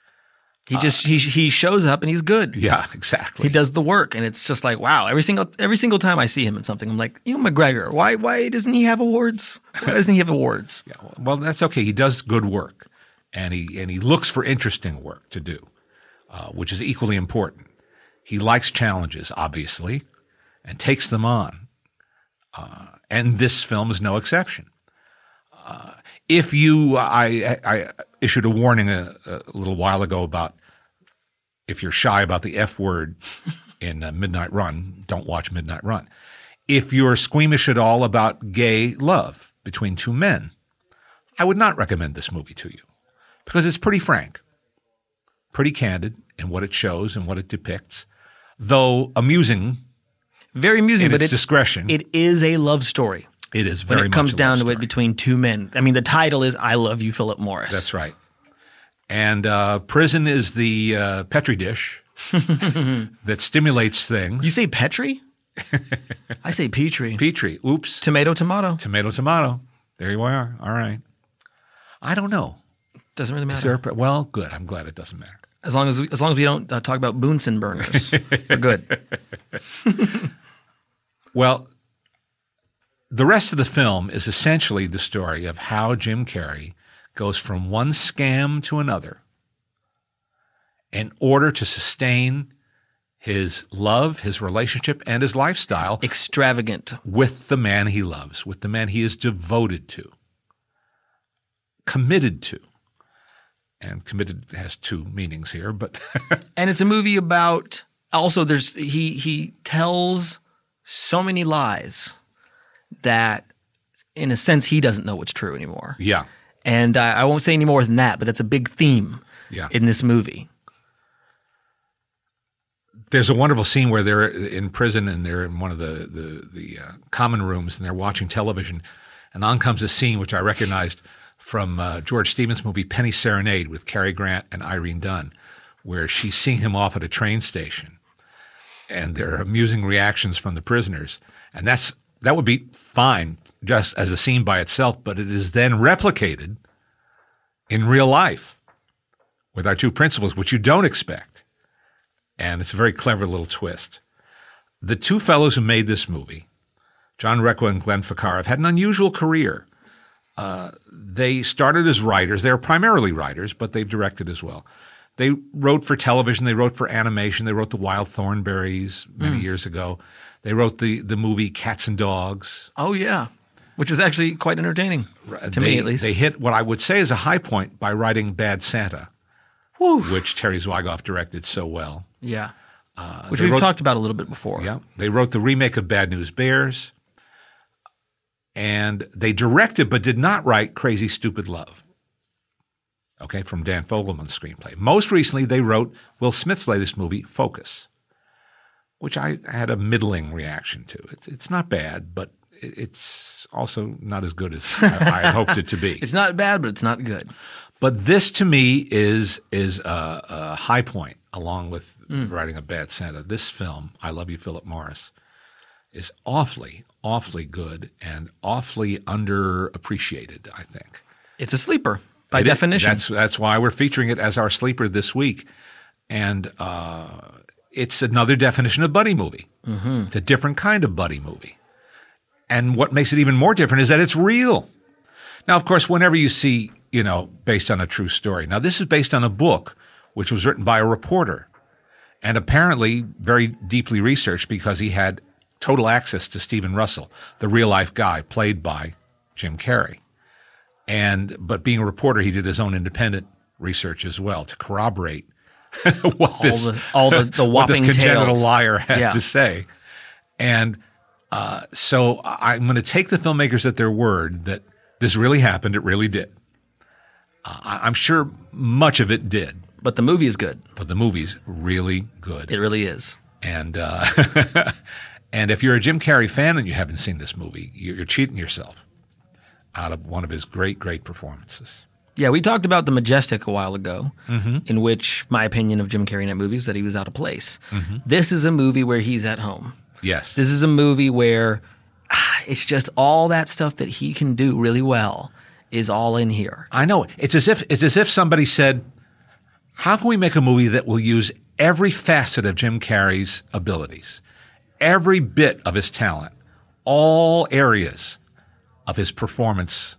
He shows up and he's good. Yeah, exactly. He does the work, and it's just like, wow. Every single time I see him in something, I'm like, Ewan McGregor. Why doesn't he have awards? Why doesn't he have awards? Yeah, well, that's okay. He does good work, and he looks for interesting work to do, which is equally important. He likes challenges, obviously, and takes them on. And this film is no exception. I issued a warning a little while ago about if you're shy about the F word in Midnight Run, don't watch Midnight Run. If you're squeamish at all about gay love between two men, I would not recommend this movie to you because it's pretty frank, pretty candid in what it shows and what it depicts, though amusing. Very amusing, but its discretion. It is a love story. It is very much when it comes down to story. it between two men. I mean, the title is "I Love You, Philip Morris." That's right. And prison is the Petri dish that stimulates things. You say Petri? I say Petri. Petri. Oops. Tomato, tomato. Tomato, tomato. There you are. All right. I don't know. Doesn't really matter. Well, good. I'm glad it doesn't matter. As long as we don't talk about Bunsen burners, we're good. Well, the rest of the film is essentially the story of how Jim Carrey goes from one scam to another in order to sustain his love, his relationship, and his lifestyle. Extravagant. With the man he loves, with the man he is devoted to, committed to. And committed has two meanings here, but and it's a movie about also he tells so many lies that in a sense he doesn't know what's true anymore. yeah. And I won't say any more than that, but that's a big theme Yeah. in this movie. There's a wonderful scene where they're in prison and they're in one of the common rooms and they're watching television, and on comes a scene which I recognized from George Stevens' movie Penny Serenade with Cary Grant and Irene Dunne, where she's seeing him off at a train station, and there are amusing reactions from the prisoners, and that would be fine just as a scene by itself, but it is then replicated in real life with our two principals, which you don't expect. And it's a very clever little twist. The two fellows who made this movie, John Requa and Glenn Ficarra, have had an unusual career. They started as writers. They were primarily writers, but they've directed as well. They wrote for television. They wrote for animation. They wrote The Wild Thornberrys many years ago. They wrote the movie Cats and Dogs. Oh, yeah. Which was actually quite entertaining, to me at least. They hit what I would say is a high point by writing Bad Santa, which Terry Zwigoff directed so well. Yeah. Which we've talked about a little bit before. Yeah. They wrote the remake of Bad News Bears. And they directed but did not write Crazy Stupid Love, okay, from Dan Fogelman's screenplay. Most recently, they wrote Will Smith's latest movie, Focus, which I had a middling reaction to. It's not bad, but it's also not as good as I hoped it to be. It's not bad, but it's not good. But this, to me, is a high point, along with writing a Bad Santa. This film, I Love You, Philip Morris, is awfully, awfully good and awfully underappreciated, I think. It's a sleeper by definition. That's why we're featuring it as our sleeper this week. And it's another definition of buddy movie. Mm-hmm. It's a different kind of buddy movie. And what makes it even more different is that it's real. Now, of course, whenever you see, based on a true story. Now, this is based on a book which was written by a reporter and apparently very deeply researched because he had total access to Stephen Russell, the real-life guy played by Jim Carrey. But being a reporter, he did his own independent research as well to corroborate what this congenital tales. Liar had to say. And so I'm going to take the filmmakers at their word that this really happened. It really did. I'm sure much of it did. But the movie is good. But the movie's really good. It really is. And and if you're a Jim Carrey fan and you haven't seen this movie, you're cheating yourself out of one of his great, great performances. Yeah, we talked about The Majestic a while ago, in which my opinion of Jim Carrey in that movie is that he was out of place. Mm-hmm. This is a movie where he's at home. Yes. This is a movie where it's just all that stuff that he can do really well is all in here. I know. It's as if somebody said, how can we make a movie that will use every facet of Jim Carrey's abilities, every bit of his talent, all areas of his performance,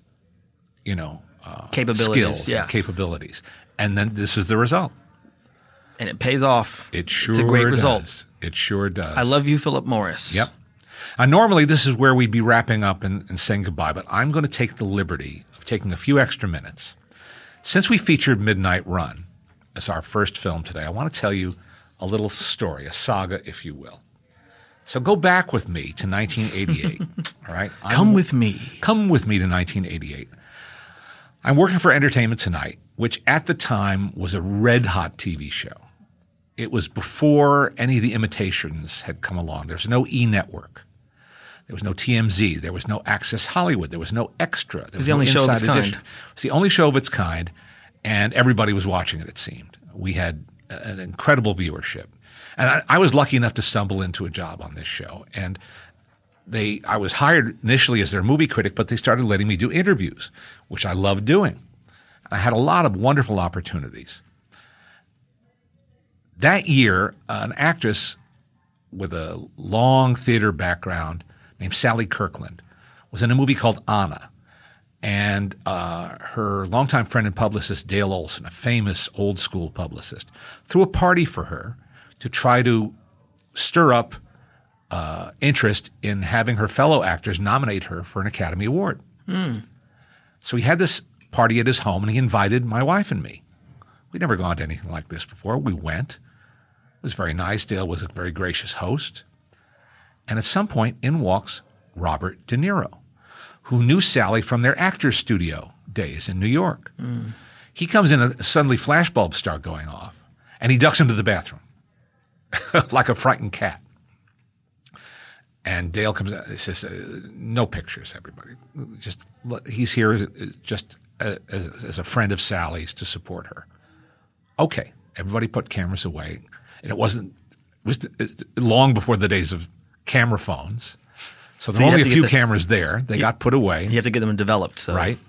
capabilities, skills, and capabilities. And then this is the result. And it pays off. It sure It's a great does. result. It sure does. I Love You, Philip Morris. Yep. Normally, this is where we'd be wrapping up and saying goodbye, but I'm going to take the liberty of taking a few extra minutes. Since we featured Midnight Run as our first film today, I want to tell you a little story, a saga, if you will. So go back with me to 1988. All right? Come with me. Come with me to 1988. I'm working for Entertainment Tonight, which at the time was a red-hot TV show. It was before any of the imitations had come along. There's no E-Network. There was no TMZ. There was no Access Hollywood. There was no Extra. It was the only show of its kind. It was the only show of its kind, and everybody was watching it, it seemed. We had an incredible viewership. And I was lucky enough to stumble into a job on this show. And I was hired initially as their movie critic, but they started letting me do interviews, which I loved doing. I had a lot of wonderful opportunities. That year, an actress with a long theater background named Sally Kirkland was in a movie called Anna. And her longtime friend and publicist, Dale Olson, a famous old school publicist, threw a party for her to try to stir up interest in having her fellow actors nominate her for an Academy Award. So he had this party at his home, and he invited my wife and me. We'd never gone to anything like this before. We went. It was very nice. Dale was a very gracious host. And at some point, in walks Robert De Niro, who knew Sally from their actor's studio days in New York. He comes in, and suddenly flashbulbs start going off, and he ducks into the bathroom like a frightened cat. And Dale comes out and says, no pictures, everybody. Just he's here just as a friend of Sally's to support her. Okay, everybody put cameras away. And it was long before the days of camera phones. So there were only a few cameras there. They got put away. You have to get them developed. So. Right.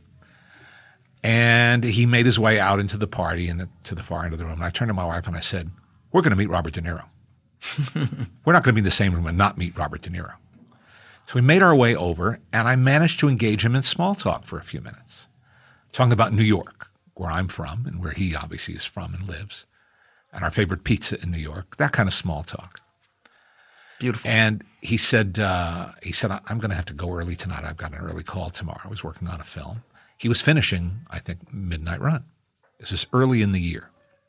And he made his way out into the party and to the far end of the room. And I turned to my wife and I said, we're going to meet Robert De Niro. We're not going to be in the same room and not meet Robert De Niro. So we made our way over, and I managed to engage him in small talk for a few minutes, talking about New York, where I'm from and where he obviously is from and lives, and our favorite pizza in New York, that kind of small talk. Beautiful. And he said, I'm going to have to go early tonight. I've got an early call tomorrow. I was working on a film. He was finishing, I think, Midnight Run. This is early in the year.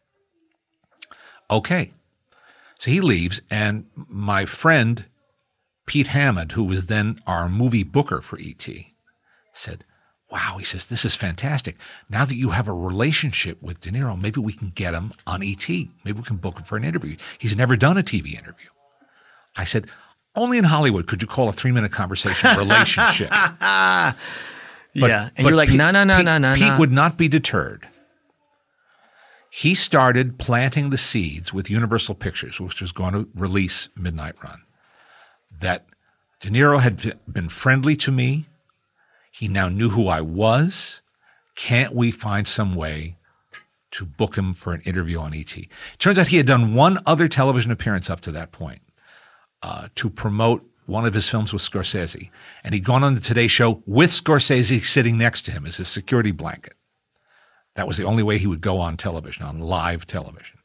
Okay. So he leaves, and my friend Pete Hammond, who was then our movie booker for E.T., said, wow, he says, this is fantastic. Now that you have a relationship with De Niro, maybe we can get him on E.T. Maybe we can book him for an interview. He's never done a TV interview. I said, only in Hollywood could you call a 3-minute conversation relationship. And you're like, no. Pete would not be deterred. He started planting the seeds with Universal Pictures, which was going to release Midnight Run, that De Niro had been friendly to me. He now knew who I was. Can't we find some way to book him for an interview on ET? It turns out he had done one other television appearance up to that point to promote one of his films with Scorsese. And he'd gone on the Today Show with Scorsese sitting next to him as his security blanket. That was the only way he would go on television, on live television.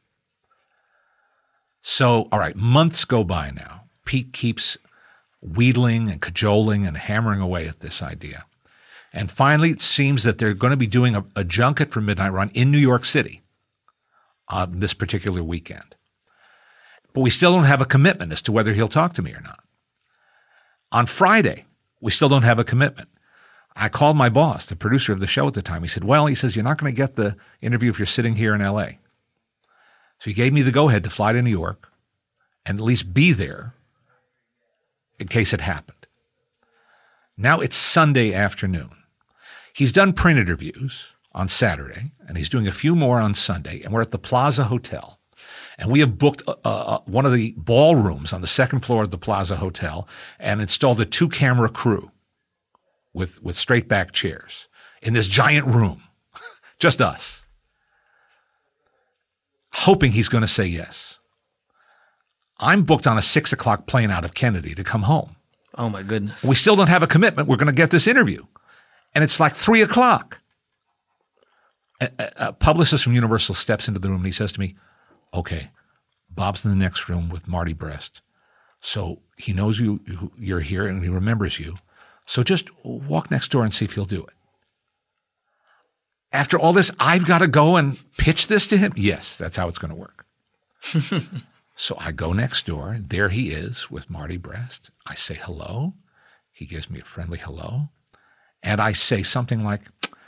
So, all right, months go by now. Pete keeps wheedling and cajoling and hammering away at this idea. And finally, it seems that they're going to be doing a junket for Midnight Run in New York City on this particular weekend. But we still don't have a commitment as to whether he'll talk to me or not. On Friday, we still don't have a commitment. I called my boss, the producer of the show at the time. He said, well, you're not going to get the interview if you're sitting here in L.A. So he gave me the go-ahead to fly to New York and at least be there in case it happened. Now it's Sunday afternoon. He's done print interviews on Saturday, and he's doing a few more on Sunday, and we're at the Plaza Hotel. And we have booked one of the ballrooms on the second floor of the Plaza Hotel and installed a 2-camera crew with straight back chairs in this giant room, just us, hoping he's going to say yes. I'm booked on a 6:00 plane out of Kennedy to come home. Oh my goodness. We still don't have a commitment. We're going to get this interview. And it's like 3:00. A publicist from Universal steps into the room and he says to me, okay, Bob's in the next room with Marty Brest. So he knows you're here and he remembers you. So just walk next door and see if he'll do it. After all this, I've got to go and pitch this to him? Yes, that's how it's going to work. So I go next door, and there he is with Marty Brest. I say hello. He gives me a friendly hello. And I say something like,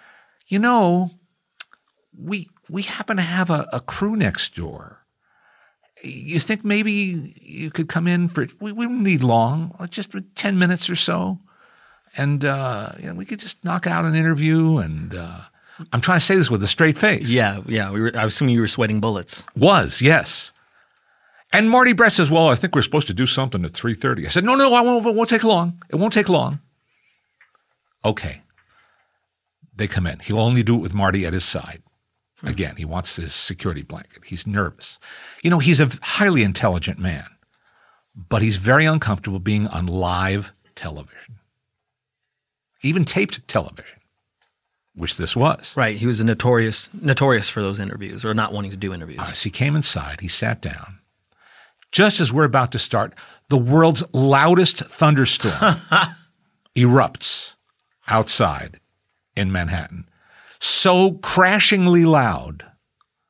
we happen to have a crew next door. You think maybe you could come in for, we wouldn't need long, just 10 minutes or so. And we could just knock out an interview. And I'm trying to say this with a straight face. Yeah. I was assuming you were sweating bullets. Yes. And Marty Brest says, well, I think we're supposed to do something at 3:30. I said, no, it won't take long. It won't take long. Okay. They come in. He'll only do it with Marty at his side. Again, he wants his security blanket. He's nervous. He's a highly intelligent man, but he's very uncomfortable being on live television, even taped television, which this was. Right. He was notorious for those interviews or not wanting to do interviews. So he came inside. He sat down. Just as we're about to start, the world's loudest thunderstorm erupts outside in Manhattan. So crashingly loud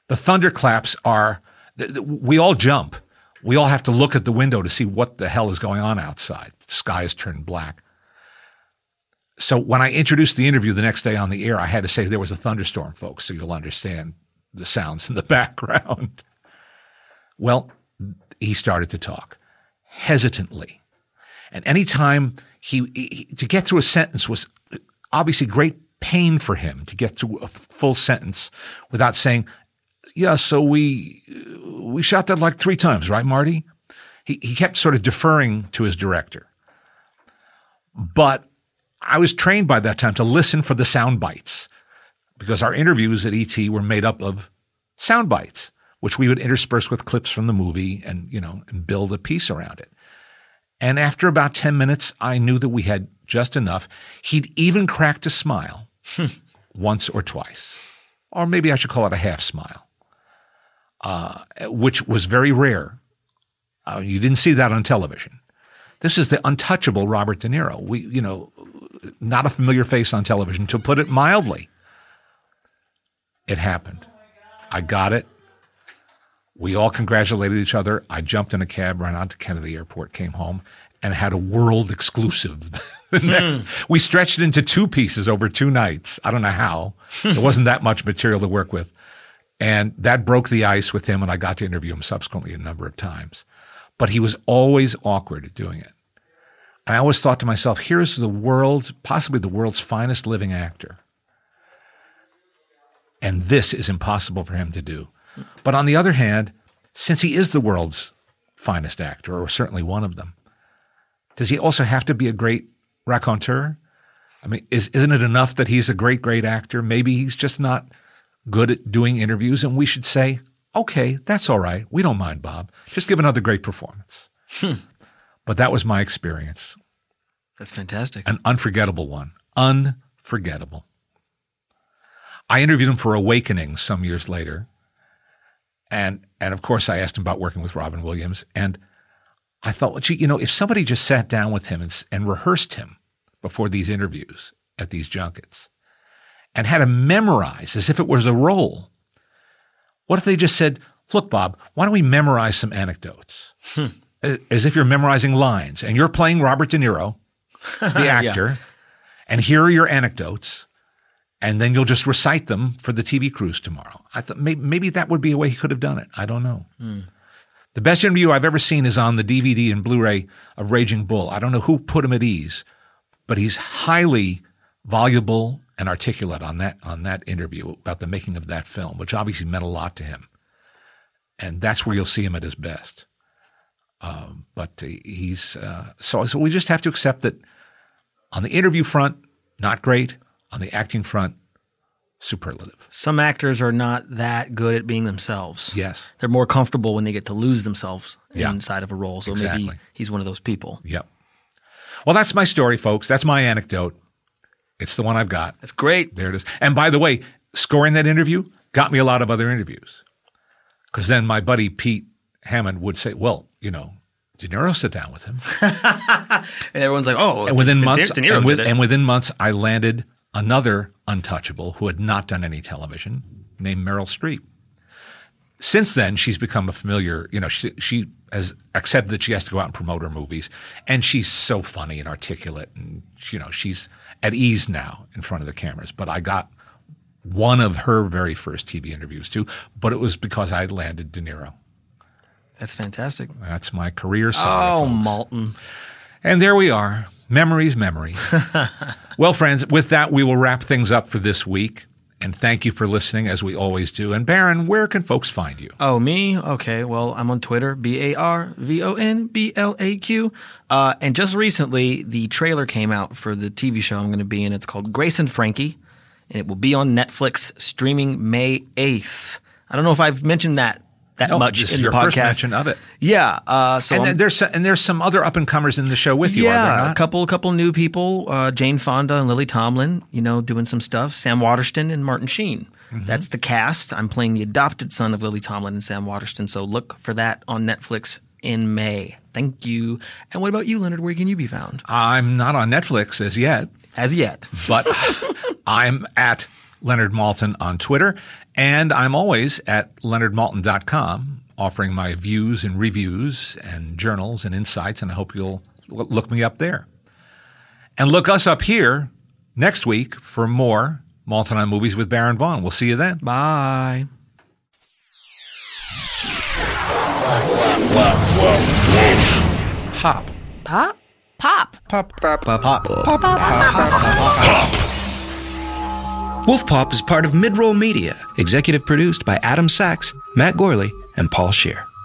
The thunderclaps are, we all jump. We all have to look at the window to see what the hell is going on outside. The sky has turned black. So when I introduced the interview the next day on the air, I had to say there was a thunderstorm, folks, so you'll understand the sounds in the background. Well, he started to talk hesitantly. And anytime he to get through a sentence was obviously great pain for him to get through a full sentence without saying, yeah, so we shot that like 3 times, right, Marty? He kept sort of deferring to his director. But I was trained by that time to listen for the sound bites because our interviews at ET were made up of sound bites, which we would intersperse with clips from the movie and build a piece around it. And after about 10 minutes, I knew that we had just enough. He'd even cracked a smile once or twice, or maybe I should call it a half smile, which was very rare. You didn't see that on television. This is the untouchable Robert De Niro. Not a familiar face on television, to put it mildly. It happened. I got it. We all congratulated each other. I jumped in a cab, ran out to Kennedy Airport, came home, and had a world exclusive. We stretched it into 2 pieces over 2 nights. I don't know how. There wasn't that much material to work with. And that broke the ice with him, and I got to interview him subsequently a number of times. But he was always awkward at doing it. And I always thought to myself, here's the world, possibly the world's finest living actor. And this is impossible for him to do. But on the other hand, since he is the world's finest actor, or certainly one of them, does he also have to be a great raconteur? I mean, isn't it enough that he's a great, great actor? Maybe he's just not good at doing interviews, and we should say, okay, that's all right. We don't mind, Bob. Just give another great performance. But that was my experience. That's fantastic. An unforgettable one. Unforgettable. I interviewed him for Awakening some years later. And of course, I asked him about working with Robin Williams. And I thought, well, gee, if somebody just sat down with him and rehearsed him before these interviews at these junkets and had him memorize as if it was a role. What if they just said, look, Bob, why don't we memorize some anecdotes? As if you're memorizing lines and you're playing Robert De Niro, the actor, and here are your anecdotes, and then you'll just recite them for the TV crews tomorrow. I thought maybe that would be a way he could have done it. I don't know. The best interview I've ever seen is on the DVD and Blu-ray of Raging Bull. I don't know who put him at ease, but he's highly voluble and articulate on that interview about the making of that film, which obviously meant a lot to him. And that's where you'll see him at his best. But he's so we just have to accept that on the interview front, not great. On the acting front, superlative. Some actors are not that good at being themselves. Yes. They're more comfortable when they get to lose themselves inside of a role. So exactly. Maybe he's one of those people. Yep. Well, that's my story, folks. That's my anecdote. It's the one I've got. That's great. There it is. And by the way, scoring that interview got me a lot of other interviews. Because then my buddy Pete Hammond would say, well, De Niro sat down with him. And everyone's like, oh, and within months, De Niro did it. And within months, I landed another untouchable who had not done any television named Meryl Streep. Since then, she's become a familiar, she has accepted that she has to go out and promote her movies. And she's so funny and articulate. And, she's at ease now in front of the cameras. But I got one of her very first TV interviews too. But it was because I had landed De Niro. That's fantastic. That's my career saga, folks. Malton. And there we are. Memories. Well, friends, with that, we will wrap things up for this week. And thank you for listening, as we always do. And Baron, where can folks find you? Oh, me? Okay. Well, I'm on Twitter, BARVONBLAQ. And just recently, the trailer came out for the TV show I'm going to be in. It's called Grace and Frankie. And it will be on Netflix streaming May 8th. I don't know if I've mentioned that much this in is the your podcast. First mention of it. Yeah. There's some other up and comers in the show with you, are there not? A couple new people. Jane Fonda and Lily Tomlin, doing some stuff. Sam Waterston and Martin Sheen. Mm-hmm. That's the cast. I'm playing the adopted son of Lily Tomlin and Sam Waterston. So look for that on Netflix in May. Thank you. And what about you, Leonard? Where can you be found? I'm not on Netflix as yet. As yet. But I'm at Leonard Maltin on Twitter, and I'm always at leonardmaltin.com, offering my views and reviews and journals and insights, and I hope you'll look me up there. And look us up here next week for more Maltin on Movies with Baron Vaughn. We'll see you then. Bye. Pop. Pop? Pop. Pop. Pop. Pop. Pop. Pop. Wolf Pop is part of Midroll Media, executive produced by Adam Sachs, Matt Gorley, and Paul Scheer.